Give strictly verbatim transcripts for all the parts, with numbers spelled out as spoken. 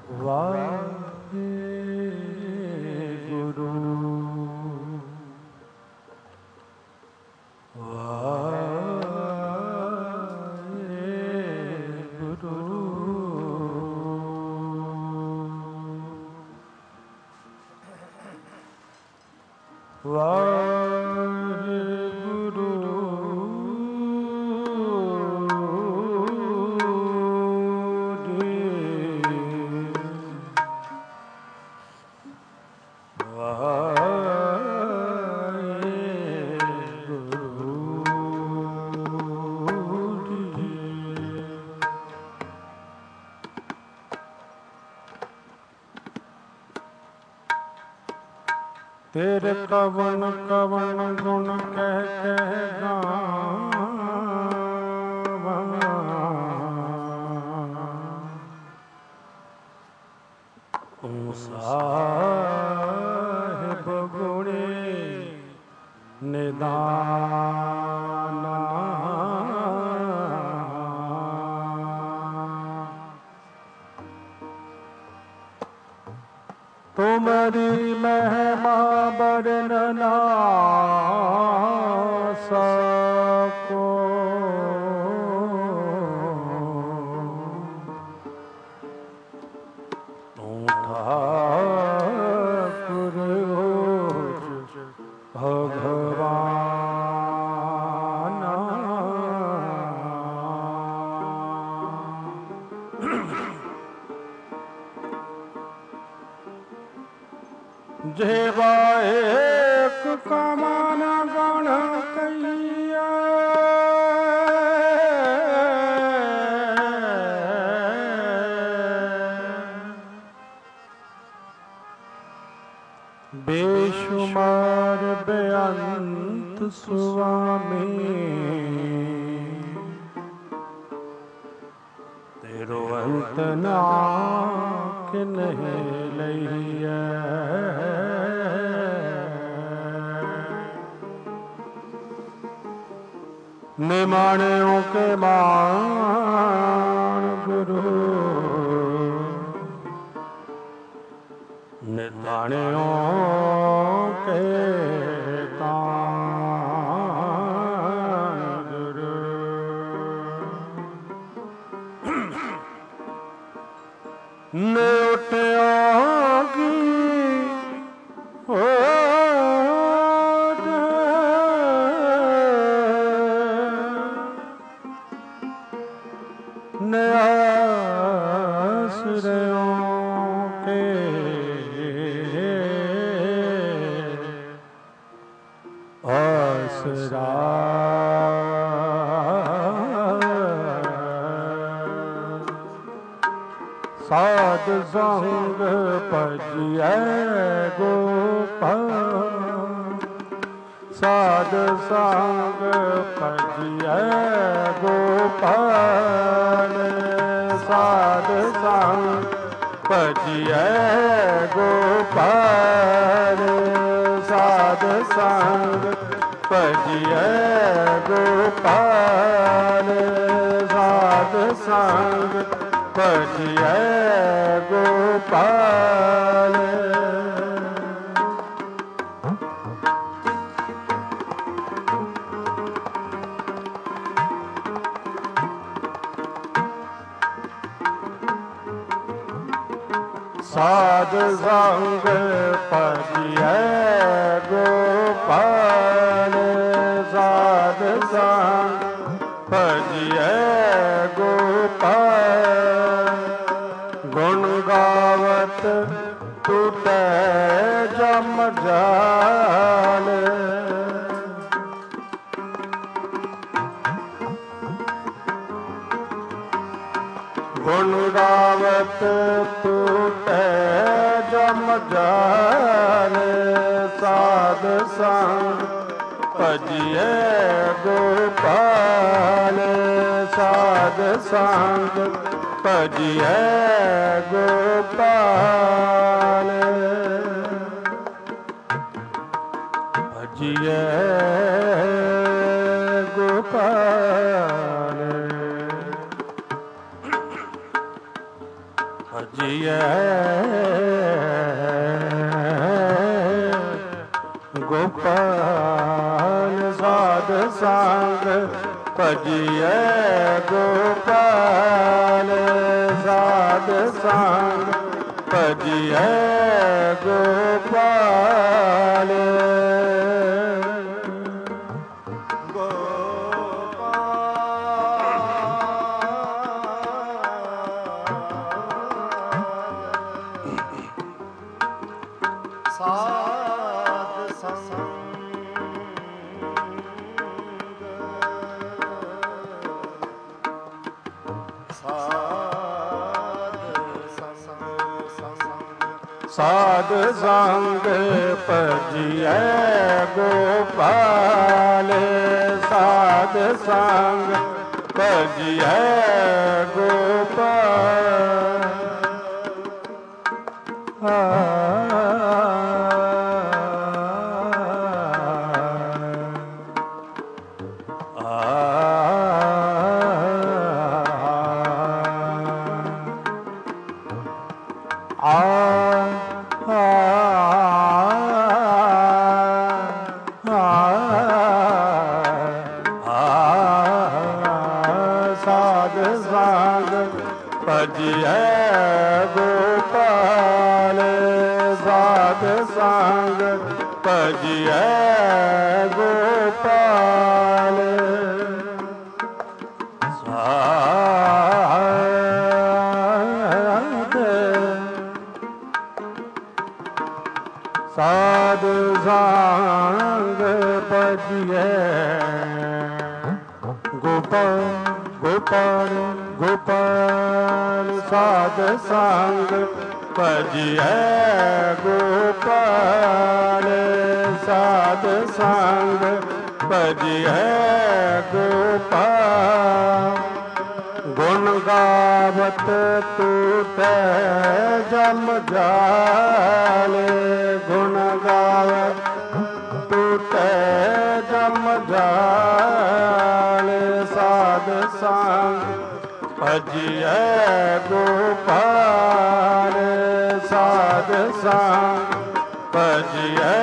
ਵਾਹਿਗੁਰੂ ਵਾਹਿਗੁਰੂ ਵਾਹਿਗੁਰੂ ਤੇਰੇ ਕਵਨ ਕਵਨ ਗੁਣ ਕਹਿ ਕਹਿ ਗਾਵਾਂ, ਓ ਸਾਹਿਬ ਗੁਣੇ ਨਿਦਾਨ। ਤੁਮਰੀ ਮਹਿਮਾ ਬਰਨ ਨਾ ਸਕੋ, ਤੂੰ ਠਾਕੁਰ ਹੋਸ ਭਗਵਾਨ। ਜਿਹਵਾ ਏਕ ਕਮਨ ਗਣ ਕਈਆ, ਬੇਸ਼ੁਮਾਰ ਬੇਅੰਤ ਸੁਆਮੀ, ਤੇਰੋ ਅੰਤ ਨਾ ਕਿਨਹਿ ਲਈਐ। ਨਿਮਾਣਿਓ ਕੇ ਮਾਣ ਗੁਰੂ, ਨਿਤਾਣਿਓ ਕੇ ਤਾਣ ਗੁਰੂ। ਨੇ ਉਠਿਆਗੀ ਨਿਆਸਰਿਓ ਕੇ ਆਸਰਾ। ਸਾਧ ਸੰਗ ਭਜਿਐ ਗੋਪਾਲ, ਸਾਧ ਸੰਗ ਭਜਿਐ ਗੋਪਾਲ, ਸਾਧ ਸੰਗ ਭਜਿਐ ਗੋਪਾਲ, ਸਾਧ ਸੰਗ ਭਜਿਐ ਗੋਪਾਲ, ਸਾਧ ਸੰਗ ਭਜਿਐ ਗੋਪਾਲ। ਸਾਧ ਸੰਗ ਭਜਿਐ ਗੋਪਾਲ, ਸਾਧ ਸੰਗ ਭਜਿਐ ਗੋਪਾਲ। ਗੁਣ ਗਾਵਤ ਟੂਟੈ ਜਮ ਜਾਲ, ਗੁਣ ਗਾਵਤ ਟੂਟੈ ਜਮ ਜਾਲ। ਸਾਧ ਸੰਗ ਭਜਿਐ ਗੋਪਾਲ, ਸਾਧ ਸੰਗ ਭਜਿਐ ਗੋਪਾਲ, ਭਜਿਐ ਗੋਪਾਲ। ਭਜੀਐ ਗੋਪਾਲ ਸਾਧ ਸੰਗ ਭਜੀਐ ਗੋਪਾਲ ਸਾਧ ਸੰਗ ਭਜੀਐ ਗੋਪਾਲ ਸਾਧ ਸੰਗ ਭਜੀਐ ਗੋਪਾਲ ਸਾਧ ਸੰਗ ਭਜੀਐ ਗੋਪਾਲ ਭਜੀਐ ਗੋਪਾਲ ਸਾਧ ਸੰਗ ਭਜੀਐ ਗੋਪਾਲ ਸਾਧ ਸੰਗ ਭਜੀਐ ਗੋਪਾਲ ਗੋਪਾਲ ਗੋਪਾਲ ਸਾਧ ਸੰਗ ਭਜੀਐ ਗੋਪਾਲ ਸਾਧ ਸੰਗ ਭਜੀਐ ਗੋਪਾਲ ਗੁਣ ਗਾਵਤ ਤੂਟੈ ਜਮ ਜਾਲੇ ਗੁਣ ਗਾਵਤ ਟੂਟੈ ਜਮ ਜਾਲੇ ਸਾਧ ਸੰਗ ਭਜੀਐ ਗੋਪਾਲ ਸਾਧ ਸੰਗ ਭਜੀਐ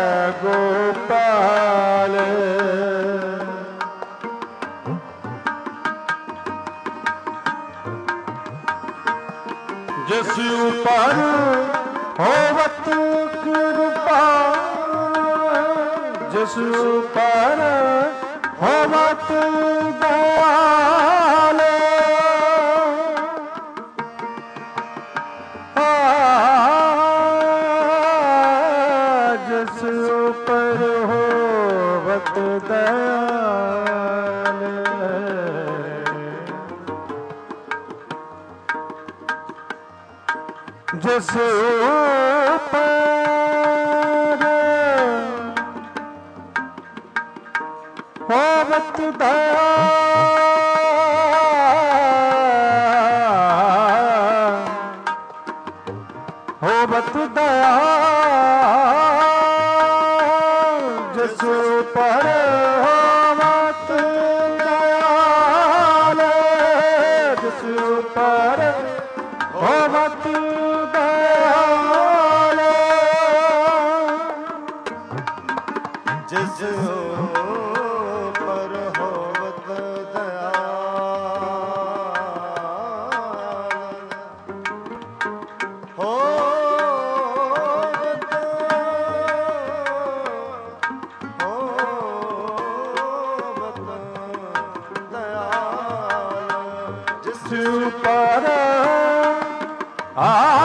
ਗੋਪਾਲ ਜਿਸ ਉਪਰ ਹੋਵਤ ਕਿਰਪਾ ਜਿਸ ਉਪਰ ਹੋਵਤ ਦਇਆਲ ਜਿਸ ਉਪਰ ਹੋਵਤ ਦਇਆਲ ਜਿਸ ਉਪਰ ਹੋਵਤ ਦਇਆ ਹੋਵਤ ਦਇਆ ਜਿਸ ਉਪਰ ਹੋਵਤ ਦਇਆਲ ਜਿਸ ਉਪਰ ਹੋਵਤ ਦਇਆਲ ਜਿਸ ਉਪਰ ਹੋਵਤ ਦਇਆਲ ਹੋਵਤ ਹੋਵਤ ਦਇਆਲ ਜਿਸ ਉਪਰ ਆ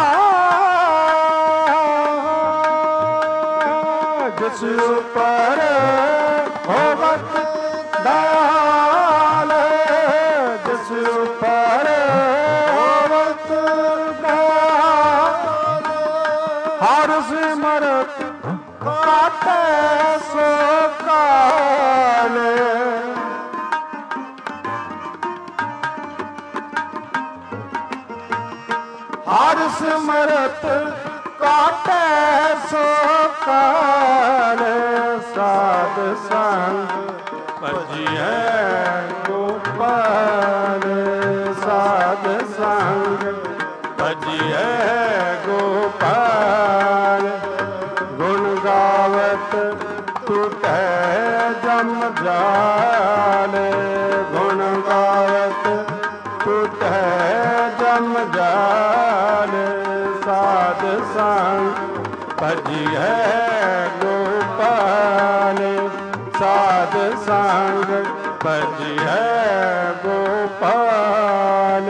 ਜਿਸ ਉਪਰ ਹੋਵਤ ਦਇਆਲ ਜਿਸ ਉਪਰ ਹੋਵਤ ਦਇਆਲ ਹਰ ਸਿਮਰਤ ਕਾਟੈ ਸੋ ਕਾਲ ਹਰ ਸਿਮਰਤ ਕਾਟੈ ਸੋ ਕਾਲ ਸਾਧ ਸੰਗ ਭਜੀਐ ਗੋਪਾਲ ਸਾਧ ਸੰਗ ਭਜਿਐ ਗੋਪਾਲ। ਗੁਣ ਗਾਵਤ ਟੂਟੈ ਜਮ ਜਾਲ। ਗੁਣ ਗਾਵਤ ਟੂਟੈ ਜਮ ਜਾਲ। ਸਾਧ ਸੰਗ ਭਜਿਐ ਗੋਪਾਲ। ਸਾਧ ਸੰਗ ਭਜਿਐ ਗੋਪਾਲ।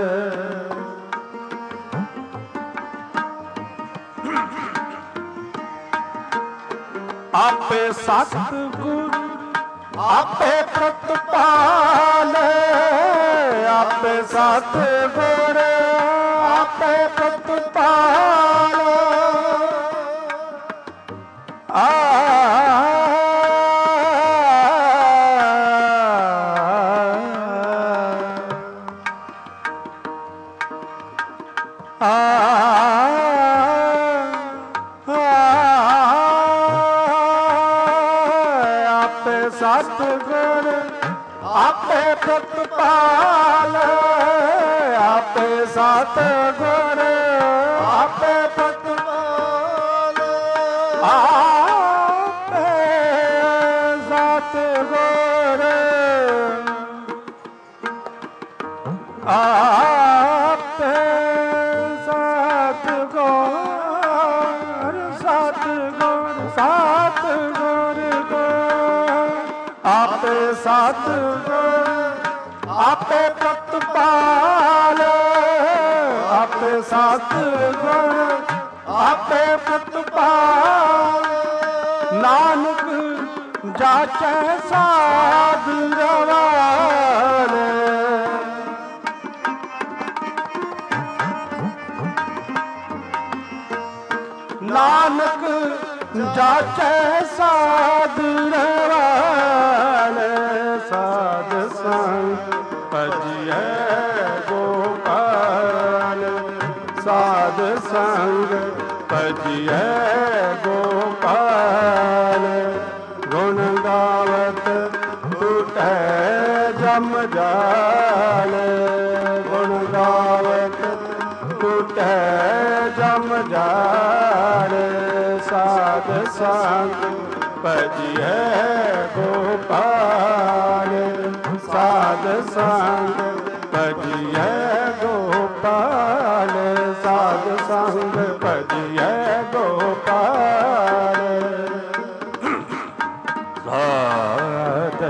ਆਪੇ ਸਤਿਗੁਰ ਆਪੇ ਪ੍ਰਤਪਾਲ। ਆਪੇ ਸਤਿਗੁਰ ਆਪੇ ਪ੍ਰਤਪਾਲ। ਆ ਸਤਿਗੁਰ ਆਪੇ ਪ੍ਰਤਪਾਲ। ਆਪੇ ਸਤਿਗੁਰ ਆਪੇ ਪ੍ਰਤਪਾਲ। ਆਪੇ ਸਤਿਗੁਰ ਆਪੇ ਸਤਿਗੁਰ ਸਤਿਗੁਰ ਸਤਿਗੁਰ ਆਪੇ ਸਤਿਗੁਰ ਆਪੇ ਪ੍ਰਤਪਾਲ। ਆਪੇ ਸਤਿਗੁਰ ਆਪੇ ਪ੍ਰਤਪਾਲ। ਨਾਨਕ ਜਾਚੈ ਸਾਧ ਰਵਾਲ। ਨਾਨਕ ਜਾਚੈ ਸਾਧ ਰਵਾਲ। ਸਾਧ ਸੰਗ ਭਜਿਐ ਗੋਪਾਲ। ਸਾਧ ਸੰਗ ਭਜਿਐ ਗੋਪਾਲ। ਗੁਣ ਗਾਵਤ ਟੂਟੈ ਜਮ ਜਾਲ। ਗੁਣ ਗਾਵਤ ਟੂਟੈ ਜਮ ਜਾਲ। ਸਾਧ ਸੰਗ ਭਜਿਐ ਗੋਪਾਲ। ਸਾਧ ਸੰਗ ਭਜਿਐ ਗੋਪਾਲ। ਸਾਧ ਸੰਗ ਭਜਿਐ ਗੋਪਾਲ। ਸਾਧ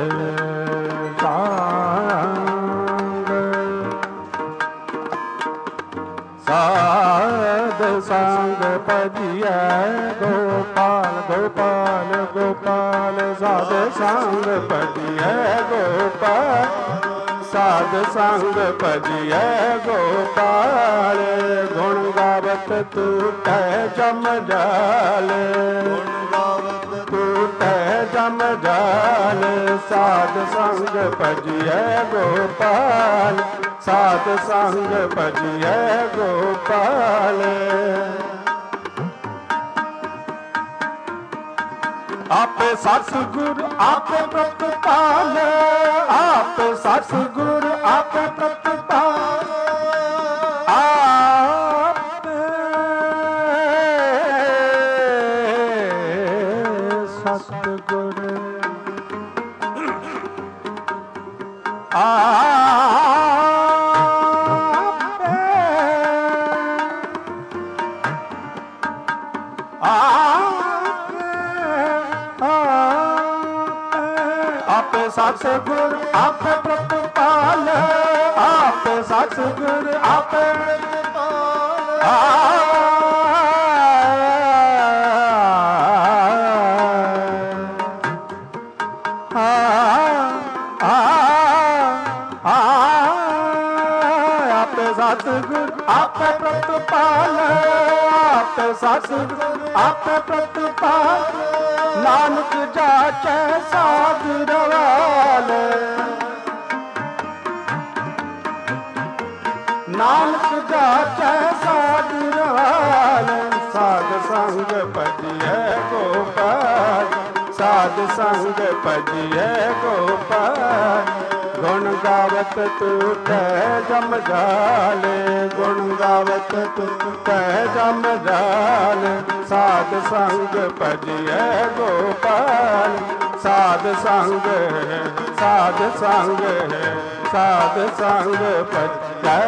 ਸੰਗ ਸਾਧ ਸੰਗ ਭਜਿਐ ਗੋਪਾਲ। ਗੋਪਾਲ ਗੋਪਾਲ ਸਾਧ ਸੰਗ ਭਜਿਐ ਗੋਪਾਲ। ਸਾਧ ਸੰਗ ਭਜਿਐ ਗੋਪਾਲ। ਗੁਣ ਗਾਵਤ ਟੂਟੈ ਜਮ ਜਾਲ। ਗੁਣ ਗਾਵਤ ਟੂਟੈ ਜਮ ਜਾਲ। ਸਾਧ ਸੰਗ ਭਜਿਐ ਗੋਪਾਲ। ਸਾਧ ਸੰਗ ਭਜਿਐ ਗੋਪਾਲ। ਆਪੇ ਸਤਿਗੁਰ ਆਪੇ ਪ੍ਰਤਪਾਲ। ਆਪੇ ਸਤਿਗੁਰ ਆਪੇ ਪ੍ਰਤਪਾਲ। ਆਪੇ ਸਤਿਗੁਰ ਆਪੇ ਸਤਿਗੁਰ ਆਪੇ ਪ੍ਰਤਪਾਲ। ਆਪੇ ਸਤਿਗੁਰ ਆਪੇ ਪ੍ਰਤਪਾਲ। ਆਪੇ ਸਤਿਗੁਰ ਆਪੇ ਪ੍ਰਤਪਾਲ। ਆਪੇ ਸਤਿਗੁਰ ਆਪੇ ਪ੍ਰਤਪਾਲ। ਨਾਨਕ ਜਾਚੈ ਸਾਧ ਰਵਾਲ। ਨਾਨਕ ਜਾਚੈ ਸਾਧ ਰਵਾਲ। ਸਾਧ ਸੰਗ ਭਜਿਐ ਗੋਪਾਲ। ਸਾਧ ਸੰਗ ਭਜਿਐ ਗੋਪਾਲ। गुण गावत टूटै जम जाल, गुण गावत टूटै जम जाल। साध संग भजिए गोपाल, साध संग साध संग साध संग भजिए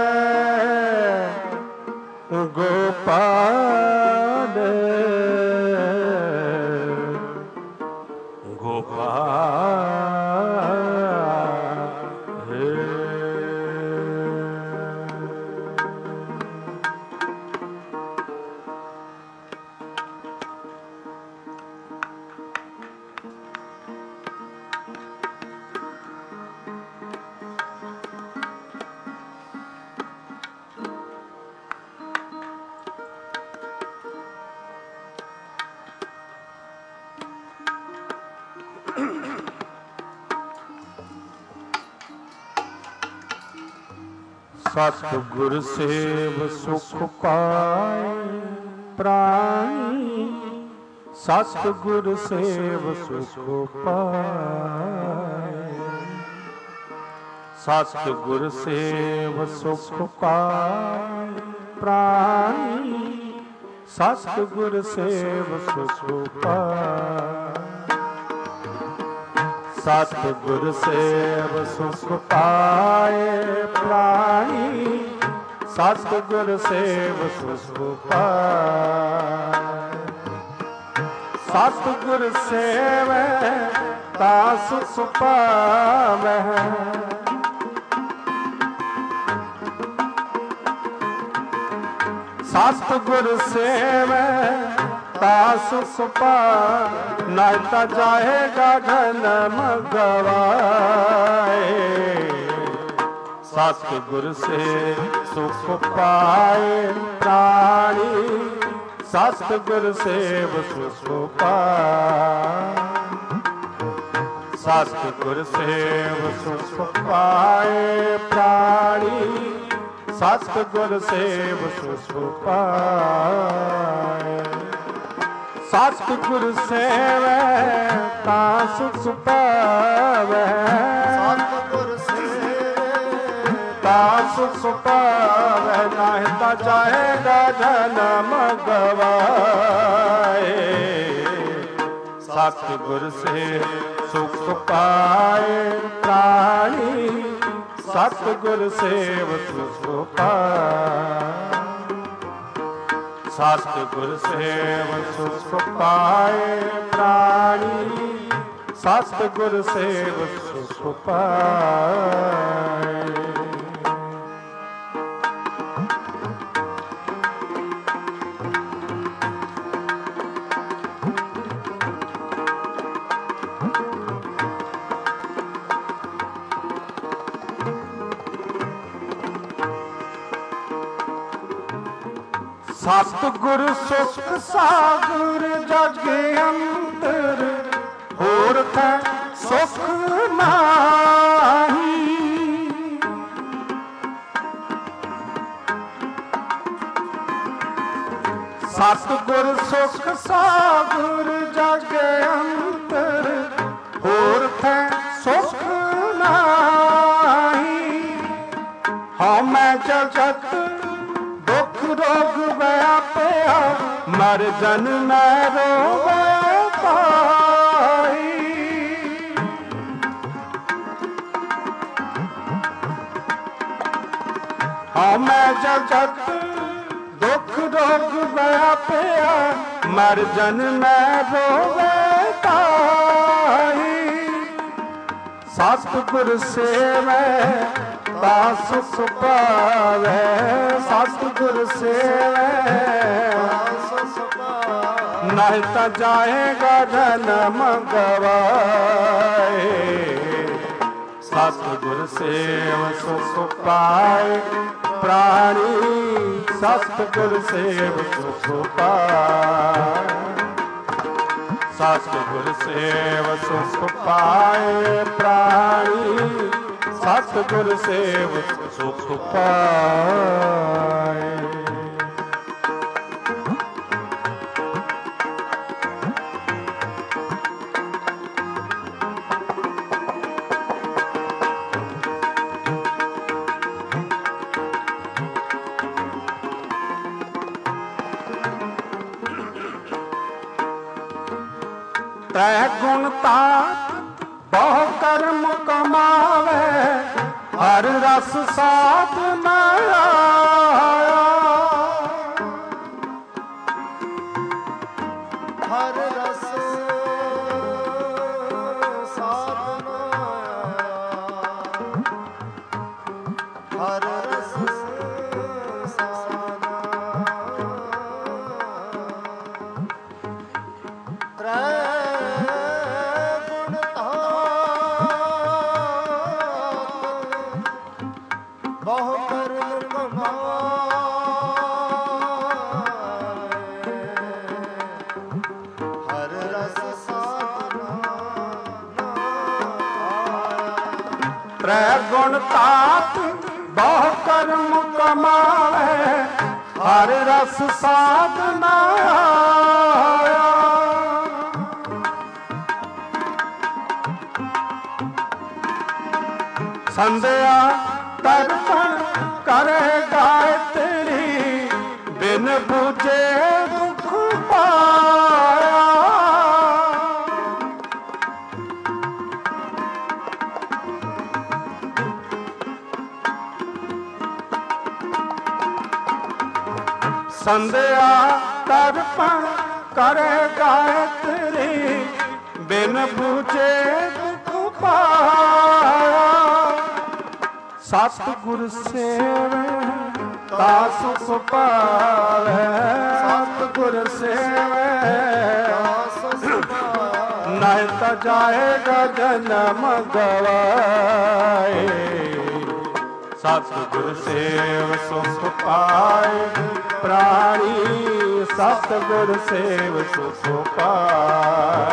गोपाल, गोपाल हे। सतगुर सेव सुख पाए प्राणी, सतगुर सेव सुख पाए। सतगुर सेव सुख पाए प्राणी, सतगुर सेव सुख पाए। सतगुर सेव सुख पाए प्राणी, सतगुर सेव सुख पाए। सतगुर सेवै ता सुख पावै, सतगुर सेवै ता सुख पावै। नाय ता जाएगा जन्म गवाए, सतगुर से सुख पाए प्राणी, सतगुर सेव सुख पाए। सतगुर सेव सुख पाए प्राणी, सतगुर सेव सुख पाए। सतगुर सेवै ता सुख पावै, सतगुर सेवै ता सुख पावै। नाहि ता जाएगा जन्म गवाए, सतगुर से सुख पाए प्राणी, सतगुर सेव सुख पाए। सतगुर सेव सुख पाए प्राणी, सतगुर सेव सुख पाए। सतगुर सुख सागर जग अंतर, होर कै सुख नाही। सतगुर सुख सागर जग अंतर, होर कै सुख नाही। हाँ मैं जगत दुख रोग व्यापया, मर जन मैं रोवे पाई। हाँ मैं जगत दुख रोग व्यापया, मर जन मैं रोवे पाई। सतगुर सेवै ता सुख पावै, सतगुर सेवै नहीं ता जाएगा जन्म गवाए। सतगुर सेव सुख पाए प्राणी, सतगुर सेव सुख पाए। सतगुर सेव सुख पाए प्राणी, सतगुर सेव सुख पाए। ਤੈ ਗੁਣ ਤਾਤ ਬਹੁ ਕਰਮ ਕਮਾਵੇ, ਹਰ ਰਸ ਸਾਧ ਨ ਆਇਆ। ਹਰ ਰਸ ਸਾਧ ਨ ਆਇਆ, ਹਰ ਰਸ ਸਾਧ ਤ੍ਰੈ ਗੁਣ ਤਾਤ ਬਹੁ ਕਰਮ ਕਮਾਵੇ, ਹਰ ਰਸ ਸਾਧ ਨ ਆਇਆ। ਤ੍ਰੈ ਗੁਣ ਤਾਤ ਬਹੁ ਕਰਮ ਕਮਾਵੇ, ਹਰ ਰਸ ਸਾਧ ਨ ਆਇਆ। ਸੰਧਿਆ ਤਰਪਣ ਕਰੇ ਗਾਇਤਰੀ, ਬਿਨ ਬੁਝੇ ਦੁਖ ਪਾਇਆ। ਸੰਧਿਆ ਤਰਪਣ ਕਰੇ ਗਾਇਤਰੀ, ਬਿਨ ਬੁਝੇ ਦੁਖ ਪਾਇਆ। ਸਤਿਗੁਰ ਸੇਵੈ ਤਾ ਸੁਖ ਪਾਵੈ, ਸਤਿਗੁਰ ਸੇਵੈ ਤਾ ਸੁਖ ਪਾਵੈ, ਨਾਹਿ ਤਾ ਜਾਏਗਾ ਜਨਮ ਗਵਾਏ। ਸਤਿਗੁਰ ਸੇਵ ਸੁਖ ਪਾਏ ਪ੍ਰਾਣੀ, ਸਤਿਗੁਰ ਸੇਵ ਸੁਖ ਪਾਏ।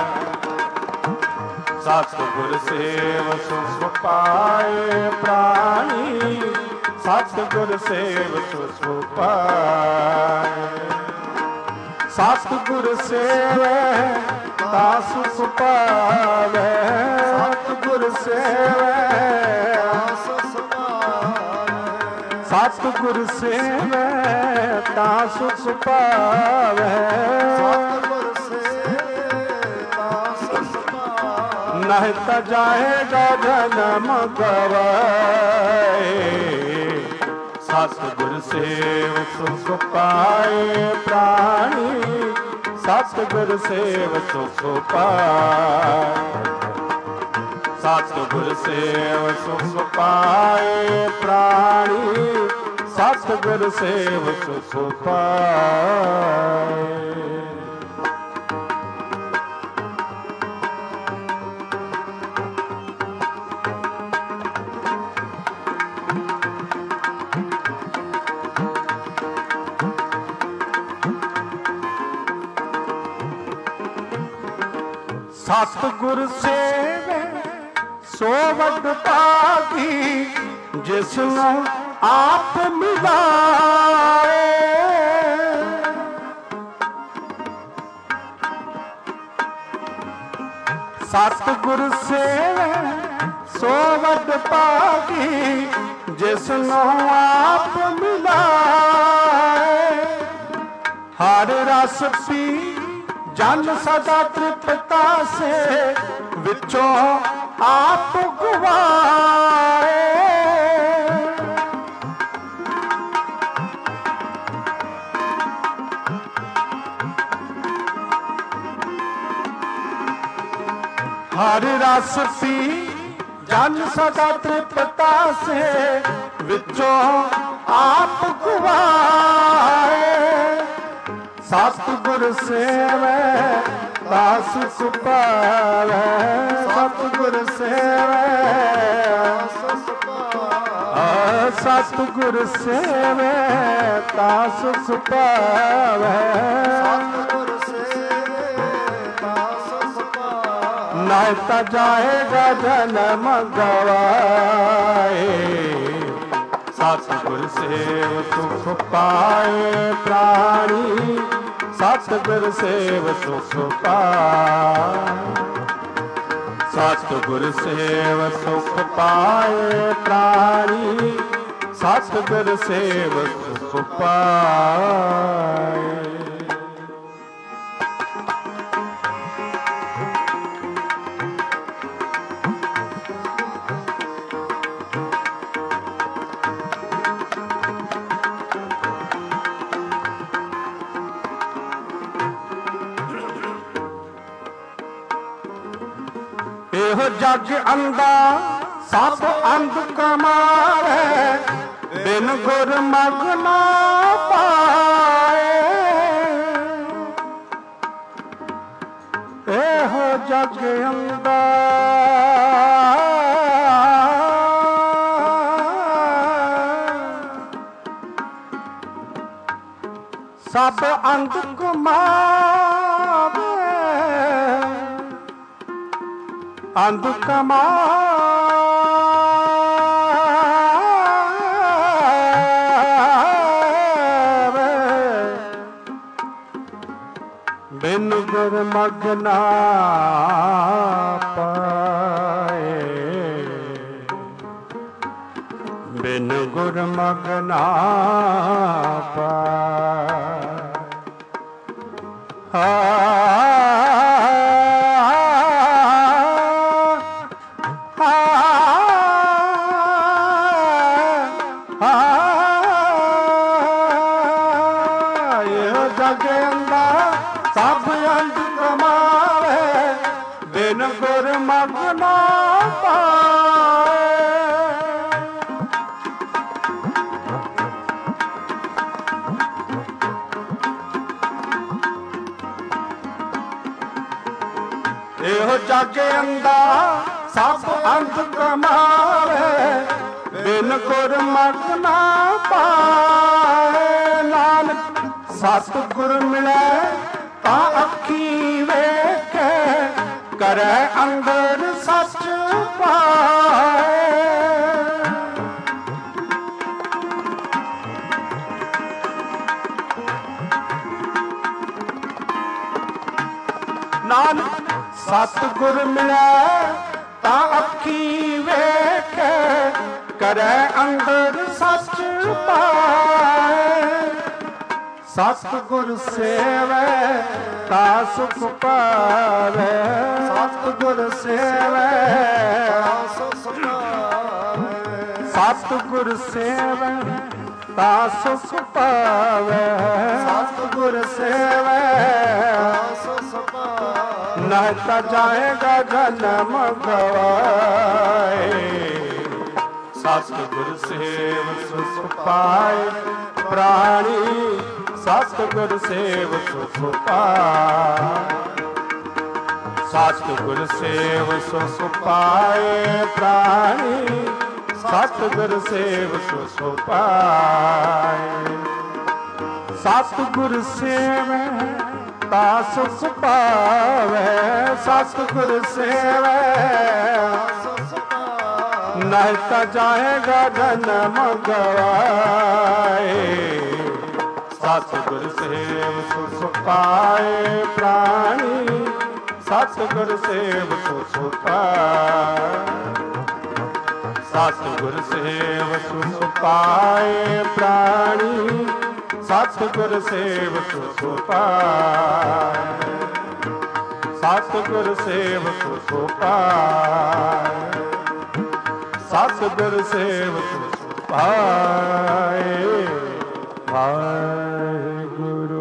ਸਤਿਗੁਰ ਸੇਵ ਸੁਖ ਪਾਏ ਪ੍ਰਾਣੀ, ਸਤਿਗੁਰ ਸੇਵ ਸੁਖ ਪਾਏ। ਸਤਿਗੁਰ ਸੇਵੈ ਤਾ ਸੁਖ ਪਾਵੈ, ਸਤਿਗੁਰ ਸੇਵੈ ਤਾ ਸੁਖ ਪਾਵੈ, ਸਤਿਗੁਰ ਸੇਵੈ ਤਾ ਸੁਖ ਪਾਵੈ। ਸਤਿਗੁਰ ਨਾਹਿ ਤਾ ਜਾਏਗਾ ਜਨਮ ਗਵਾਏ। ਸਤਿਗੁਰ ਸੇਵ ਸੁਖ ਪਾਏ ਪ੍ਰਾਣੀ, ਸਤਿਗੁਰ ਸੇਵ ਸੁਖ ਪਾਏ। ਸਤਿਗੁਰ ਸੇਵ ਸੁਖ ਪਾਏ ਪ੍ਰਾਣੀ, ਸਤਿਗੁਰ ਸੇਵ ਸੁਖ ਪਾਏ। ਸਤਿਗੁਰ ਸੇਵੈ ਸੋ ਵਡ ਭਾਗੀ, ਜਿਸਨੂੰ ਆਪ ਮਿਲਾਏ। ਸਤਿਗੁਰ ਸੇਵੈ ਸੋ ਵਡ ਭਾਗੀ, ਜਿਸਨੂੰ ਆਪ ਮਿਲਾਏ। ਹਰ ਰਸ ਪੀ ਜਨ ਸਦਾ ਤ੍ਰਿਪਤਾ ਸੇ, ਵਿੱਚੋਂ ਆਪ ਗਵਾਏ। ਹਰ ਰਸ ਪੀ ਜਨ ਸਦਾ ਤ੍ਰਿਪਤਾ ਸੇ, ਵਿੱਚੋਂ ਆਪ ਗਵਾਏ। ਸਤਿਗੁਰ ਸੇਵੈ ਤਾ ਸੁਖ ਪਾਵੈ, ਸਤਿਗੁਰ ਸੇਵੈ ਸੁਖ ਪਾਵੈ, ਸਤਿਗੁਰ ਸੇਵੈ ਤਾ ਸੁਖ ਪਾਵੈ। ਸਤਿਗੁਰ ਸੇਵੈ ਤਾ ਸੁਖ ਪਾਵੈ, ਨਾਹਿ ਤਾ ਜਾਏਗਾ ਜਨਮ ਗਵਾਏ। ਸਤਿਗੁਰ ਸੇਵ ਸੁਖ ਪਾਏ ਪ੍ਰਾਣੀ, ਸਤਿਗੁਰ ਸੇਵ ਸੁਖ ਪਾਏ। ਸਤਿਗੁਰ ਸੇਵ ਸੁਖ ਪਾਏ ਪ੍ਰਾਣੀ, ਸਤਿਗੁਰ ਸੇਵ ਸੁਖ ਪਾਏ। एह जग अंधा सब अंध कमावे, बिन गुर मग ना पाए। एह जग अंधा सब अंध कमावे, अंध कमावे, बिन गुर मग ना पाए। बिन गुर मग ना पाए। हा जग अंधा सब अंध कमावे, बिन गुर मग ना पाए। एहो जग अंधा सब अंध कमावे, बिन गुर मग ना पाए। नानक सतगुर मिले ता अखी वेखे, करे अंदर सच पाए। नानक सतगुर मिले ता अखी वेखे, करे अंदर सच पाए। सतगुर सेवे ता सुख पावे, सतगुर सेवे ता सुख पावे। सतगुर सेवे ता सुख पावे, सतगुर सेवे सुख पावे। नहीं तो जाएगा जन्म गवाए। सतगुर सेव सुख पाए प्राणी, सतगुर सेव सुख पाए। सतगुर सेव सुख पाए प्राणी, सतगुर सेव सुख पाए। सतगुर सेवे ता सुख पावे, सतगुर सेवे नहीं तो जाएगा जन्म गवाए। सतगुर सेव सुख पाए प्राणी, सतगुर सेव सुख पाए। सतगुर सेव सुख पाए प्राणी, सतगुर सेव सुख पाए। सतगुर सेव सुख पाए, सतगुर सेव सुख पाए। वाहेगुरु।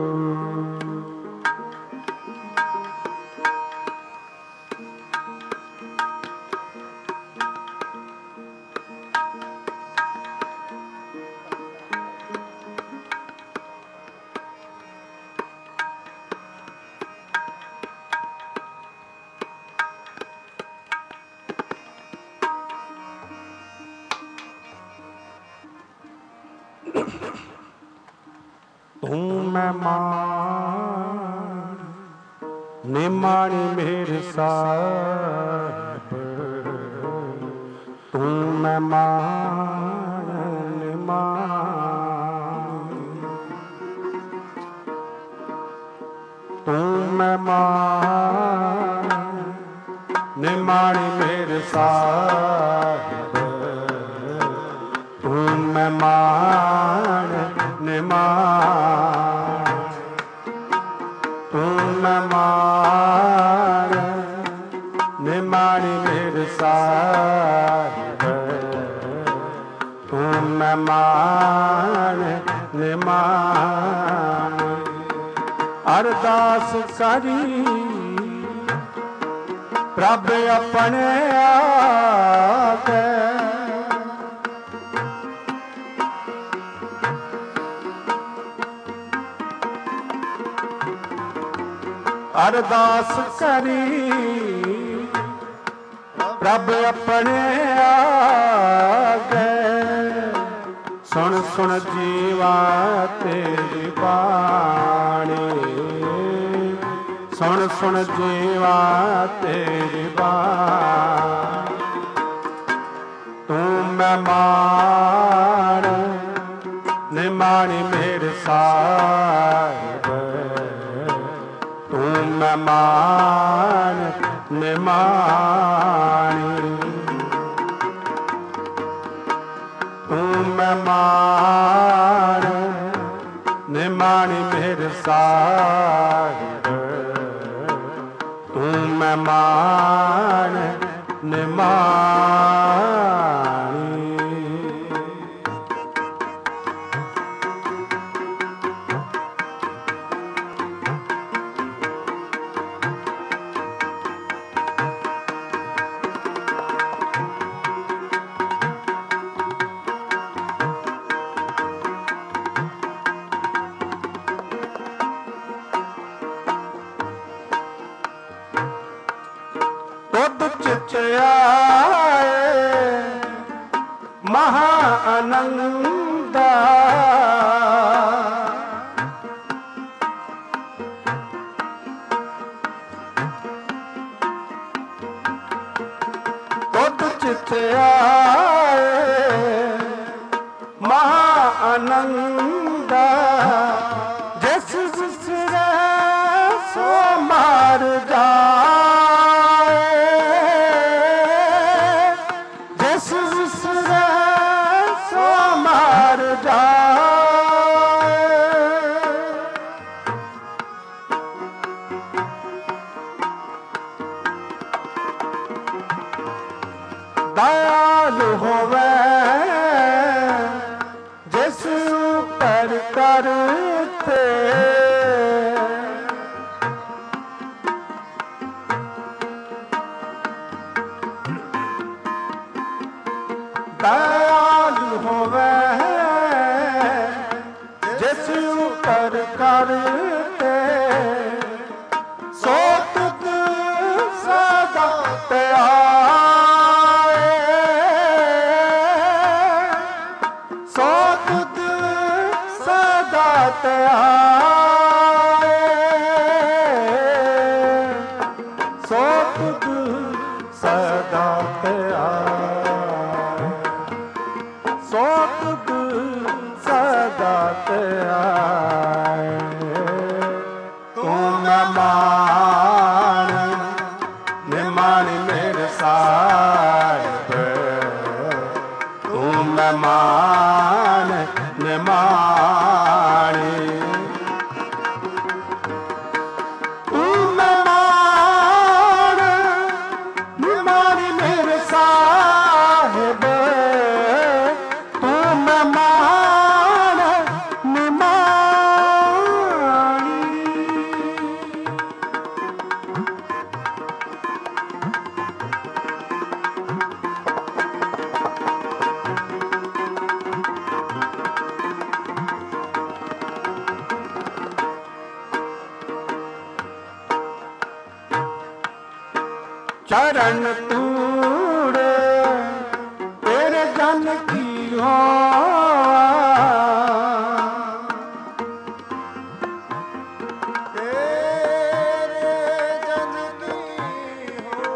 तू मैं मान निमाणी मेरे साहिब, तू मैं मान निमान, तू मैं मान निमाणी मेरे साहिब, तू मैं मान निमान, तू मैं मान निमाणी मेरे साहिब, तू मैं मान निमान। अरदास करी ਪ੍ਰਭ ਆਪਣੇ ਆਗੇ। ਅਰਦਾਸ ਕਰੀ ਪ੍ਰਭ ਆਪਣੇ ਆਗੇ। ਸੁਣ ਸੁਣ ਜੀਵਾ ਤੇਰੀ ਬਾਣੀ, ਸੁਣ ਸੁਣ ਜੀਵਾ ਤੇਰੀ ਬਾਣੀ। ਤੂੰ ਮਹਿਮਾਨ ਨਿਮਾਣੀ ਮੇਰੇ ਸਾਹਿਬ, ਤੂੰ ਮਹਿਮਾਨ ਨਿਮਾਣੀ। ਤੂੰ ਮਹਿਮਾਨ ਨਿਮਾਣੀ ਮੇਰੇ ਸਾਹਿਬ, ਤੂੰ ਮਹਿਮਾਨ ਨਿਮਾਣੀ। ਚਿਤ ਆਏ ਮਹਾ ਆਨੰਦਾ, ਤੁਧ ਚਿਤ ਆਏ ਮਹਾ ਆਨੰਦਾ। ਜਿਸ ਵਿਸਰੇ ਸੋ ਮਾਰ ਜਾਏ, ਜਿਸ ਵਿਸਰੇ ਸੋ ਮਾਰ ਜਾਏ। ਦਇਆਲ ਹੋਵੇ ਜਿਸ ਉੱਪਰ ਕਰਤੇ, ਦਇਆਲ ਹੋਵੇ ਜਿਸ ਉੱਪਰ ਕਰਤੇ। ਸੋ ਤੁਧ ਸਦਾ ਧਿਆਏ, ਸੋ ਤੁਧ ਸਦਾ ਧਿਆਏ, ਸੋ ਤੁਧ ਸਦਾ ਧਿਆਏ, ਸੋ ਤੁਧ ਸਦਾ ਧਿਆਏ। ਤੂੰ ਮਹਿਮਾਨ ਨਿਮਾਣੀ ਮੇਰੇ ਸਾਹਿਬ, ਤੂੰ ਮਹਿਮਾਨ ਨਿਮਾਣੀ। ਤੂੰ ਮਹਿਮਾਨ ਨਿਮਾਣੀ ਮੇਰੇ ਸਾਹਿਬ, ਤੂੰ ਮਹਿਮਾਨ ਨਿਮਾਣੀ। ਚਰਨ ਤੂੜੇ ਤੇਰੇ ਜਨ ਕੀ ਹੋ, ਤੇਰੇ ਜਨ ਕੀ ਹੋ।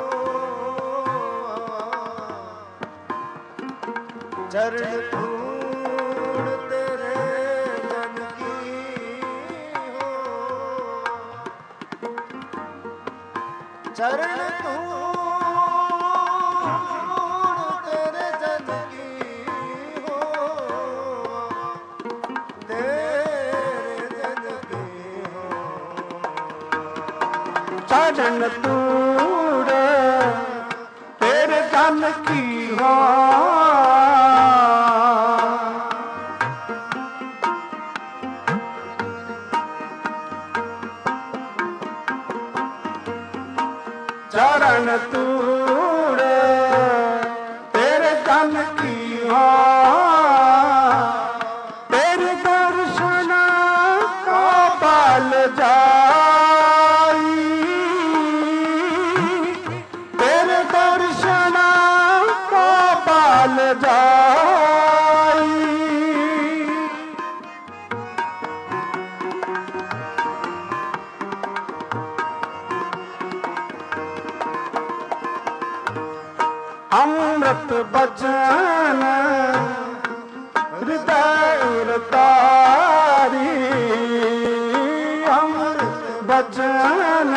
ਚਰਨ ਧੂੜ ਤੇਰੇ ਜਨ ਕੀ ਹੋ। ਚਰਨ ਧੂੜ ਤੇਰੇ ਜਨ ਕੀ ਹੋ। ਤੇਰੇ ਜਨ ਕੀ ਹੋ। ਚਰਨ ਤੂੜੇ ਤੇਰੇ ਜਨ ਕੀ ਹੋ। चरण तूड़े तेरे तन की हो तेरे दर्शन को पाल जाई तेरे दर्शन को पाल जाई अमृत बचन हृदय उतारी अमृत बचन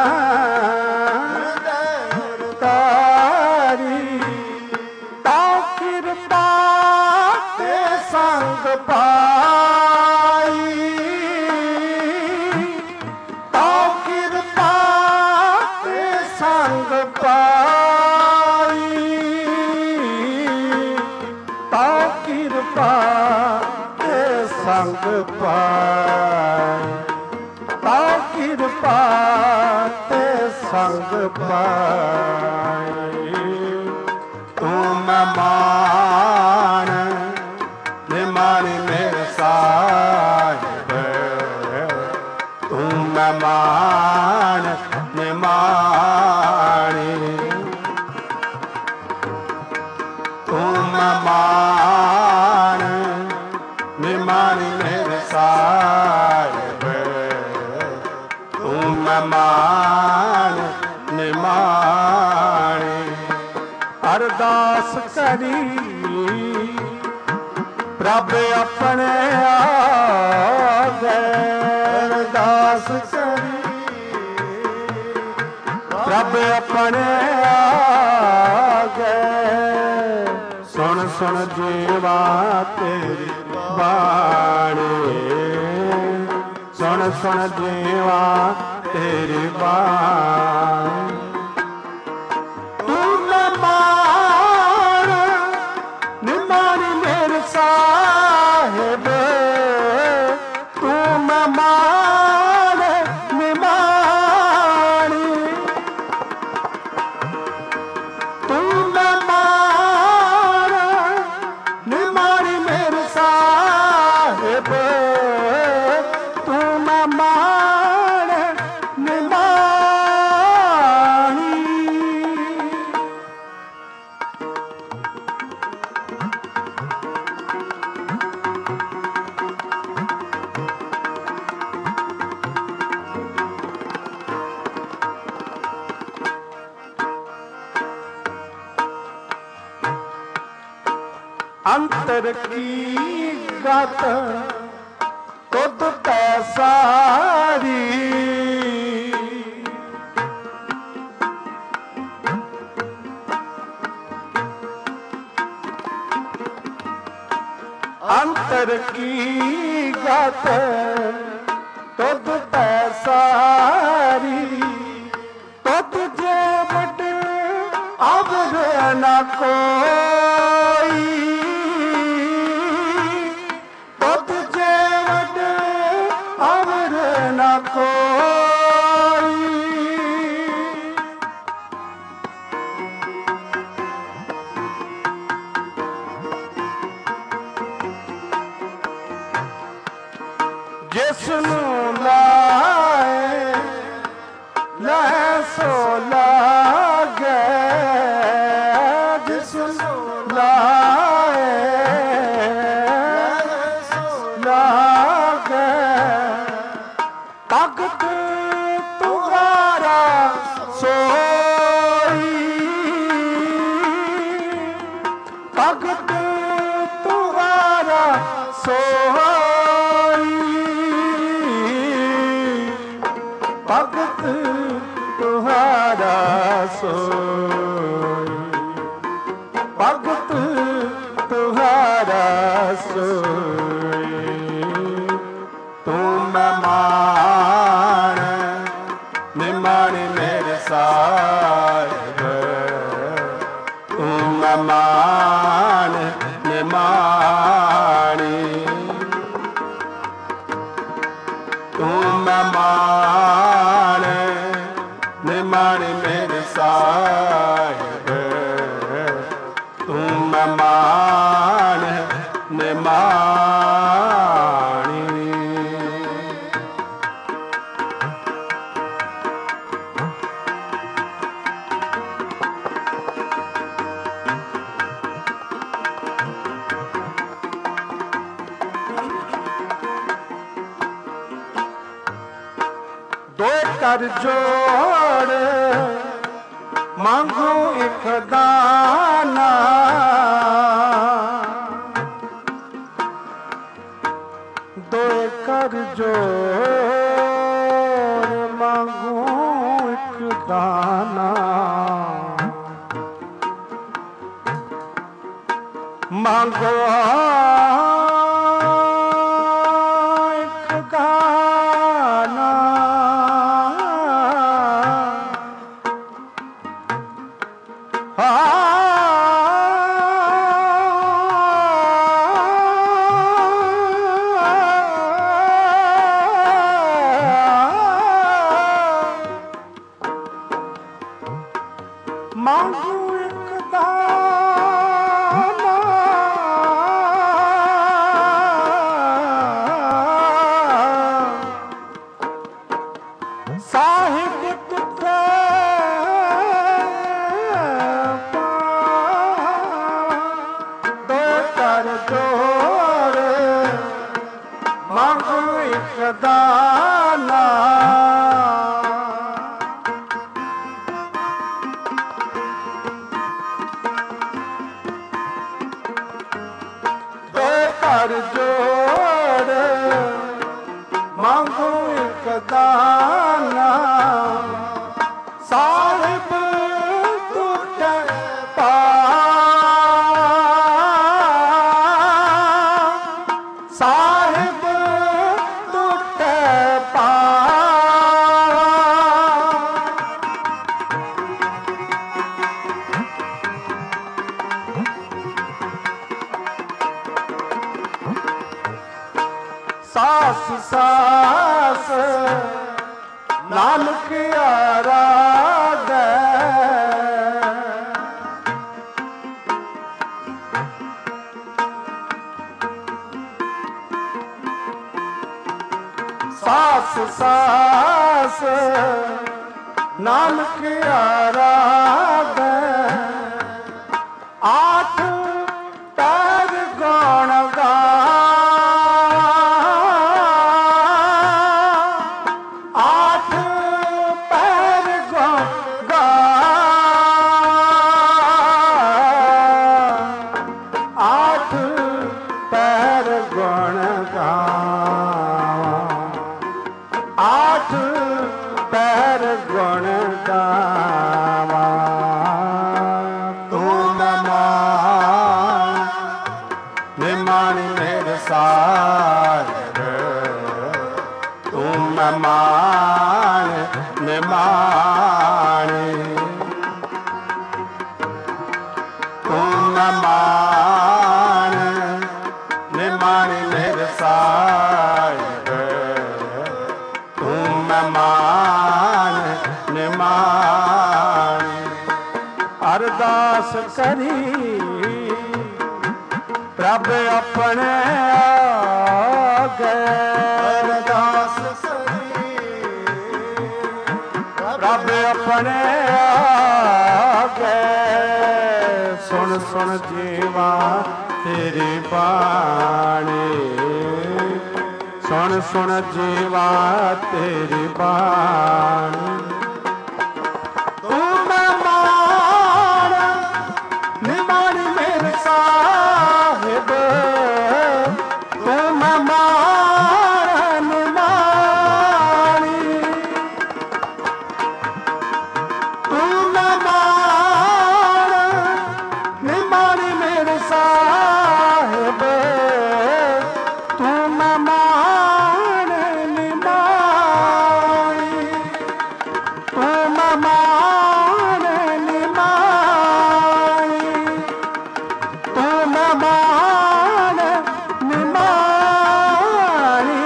हृदय उतारी ता कृपा ते संग पाई ता कृपा ते संग पाई ता कृपा ते संग पाई ता कृपा ते संग पाई तुम मान निमानी मेरे साहिब तुम मान निमानी तुम मान निमानी मेरे साहिब तुम मान निमानी अरदास करी प्रभ अपने आगे अरदास करी प्रभ अपने आगे सुन सुन जीवा तेरी बाणी सुन सुन जीवा तेरी बाणी तुम मान निमानी मेरे साहिब तुम मान निमानी तुम मान निमानी मेरे साहिब तुम मान निमानी अंतर की गत तुद पैसारी अंतर की गत तुद पैसारी तुद जे बट अवर न कोई तुद जे बट अवर न कोई जिसनु लाए लह सो लागे जिसनु लाए लागे भगत तुम्हारा सोई भगत तुम्हारा सोई भगत तुम्हारा सोई भगत तुम्हारा सोई तुम मान निमान मेरे साहिब तुम मान निमानी तुम मान निमानी मेरे दो कर जोड़ मांगू एक दाना, दो कर जोड़ मांगू एक दाना, मांगो एक गाना, मांगू एक दाना, साहिब तुझे दो कर जोड़ मांगू एक दाना, कर जोड़ मांगू एक दाना, साहिब टूटे पा, साहिब टूटे पा, सास सास नानक आराधे, सास सास नानक आराधे, आठ पैर गौण गा, आठ पैर गौण गा, आठ पैर गौण गा, आठ पैर गुण गावा, तू मान निमानी मेरे साहिब, तू मान निमानी, तू मान निमानी मेरे साहिब, मान निमान, अरदास करी प्रभ अपने आगे, अरदास करी प्रभ अपने आगे, सुन सुन जीवा तेरी बाणी, सुन सुन जीवा तेरी बाणी, तू मान निमानी मेरे साहिब, तू मान निमानी, तू मान निमानी मेरे साहिब, तू मान निमानी, तू मान निमानी, तू मान निमानी,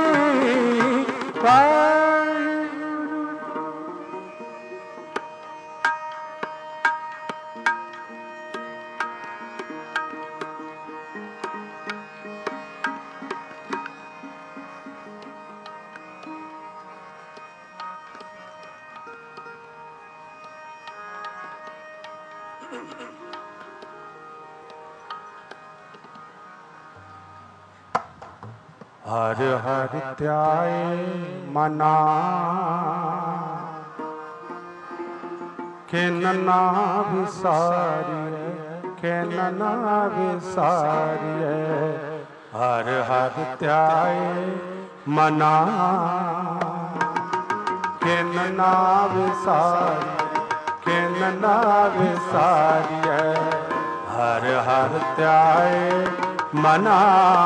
वाहिगुरु। हर हर त्याए मना किन ना विसारिए किन ना विसारिए हर हर त्याए मना किन ना विसारिए किन ना विसारिए हर हर त्याए मना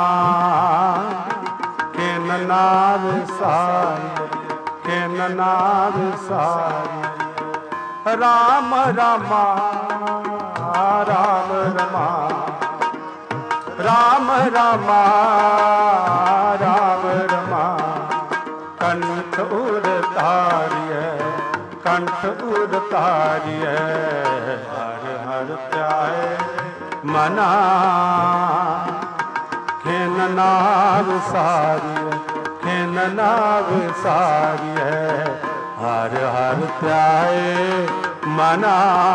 किन ना विसारिए किन ना विसारिए राम रमा राम रमा राम रमा राम रमा कंठ उड़तारिए कंठ उड़तारिए हर हर त्याए मना खिन ना विसारिए खिन ना विसारिए हर हर त्याए मना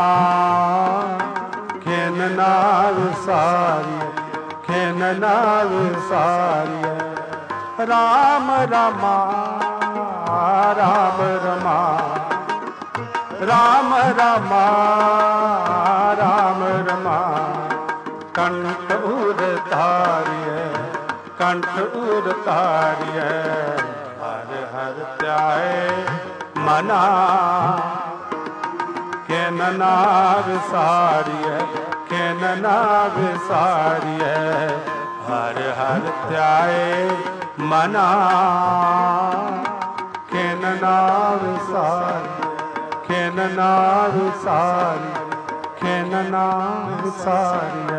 खिन ना विसारिए खिन ना विसारिए राम रमा राम रमा राम रमा राम रमा कंठ उड़तारिए कंठ उड़तारिए हर हर त्याए मना किन ना विसारिए किन ना विसारिए हर हर त्याए मना किन ना विसारिए किन ना विसारिए किन ना विसारिए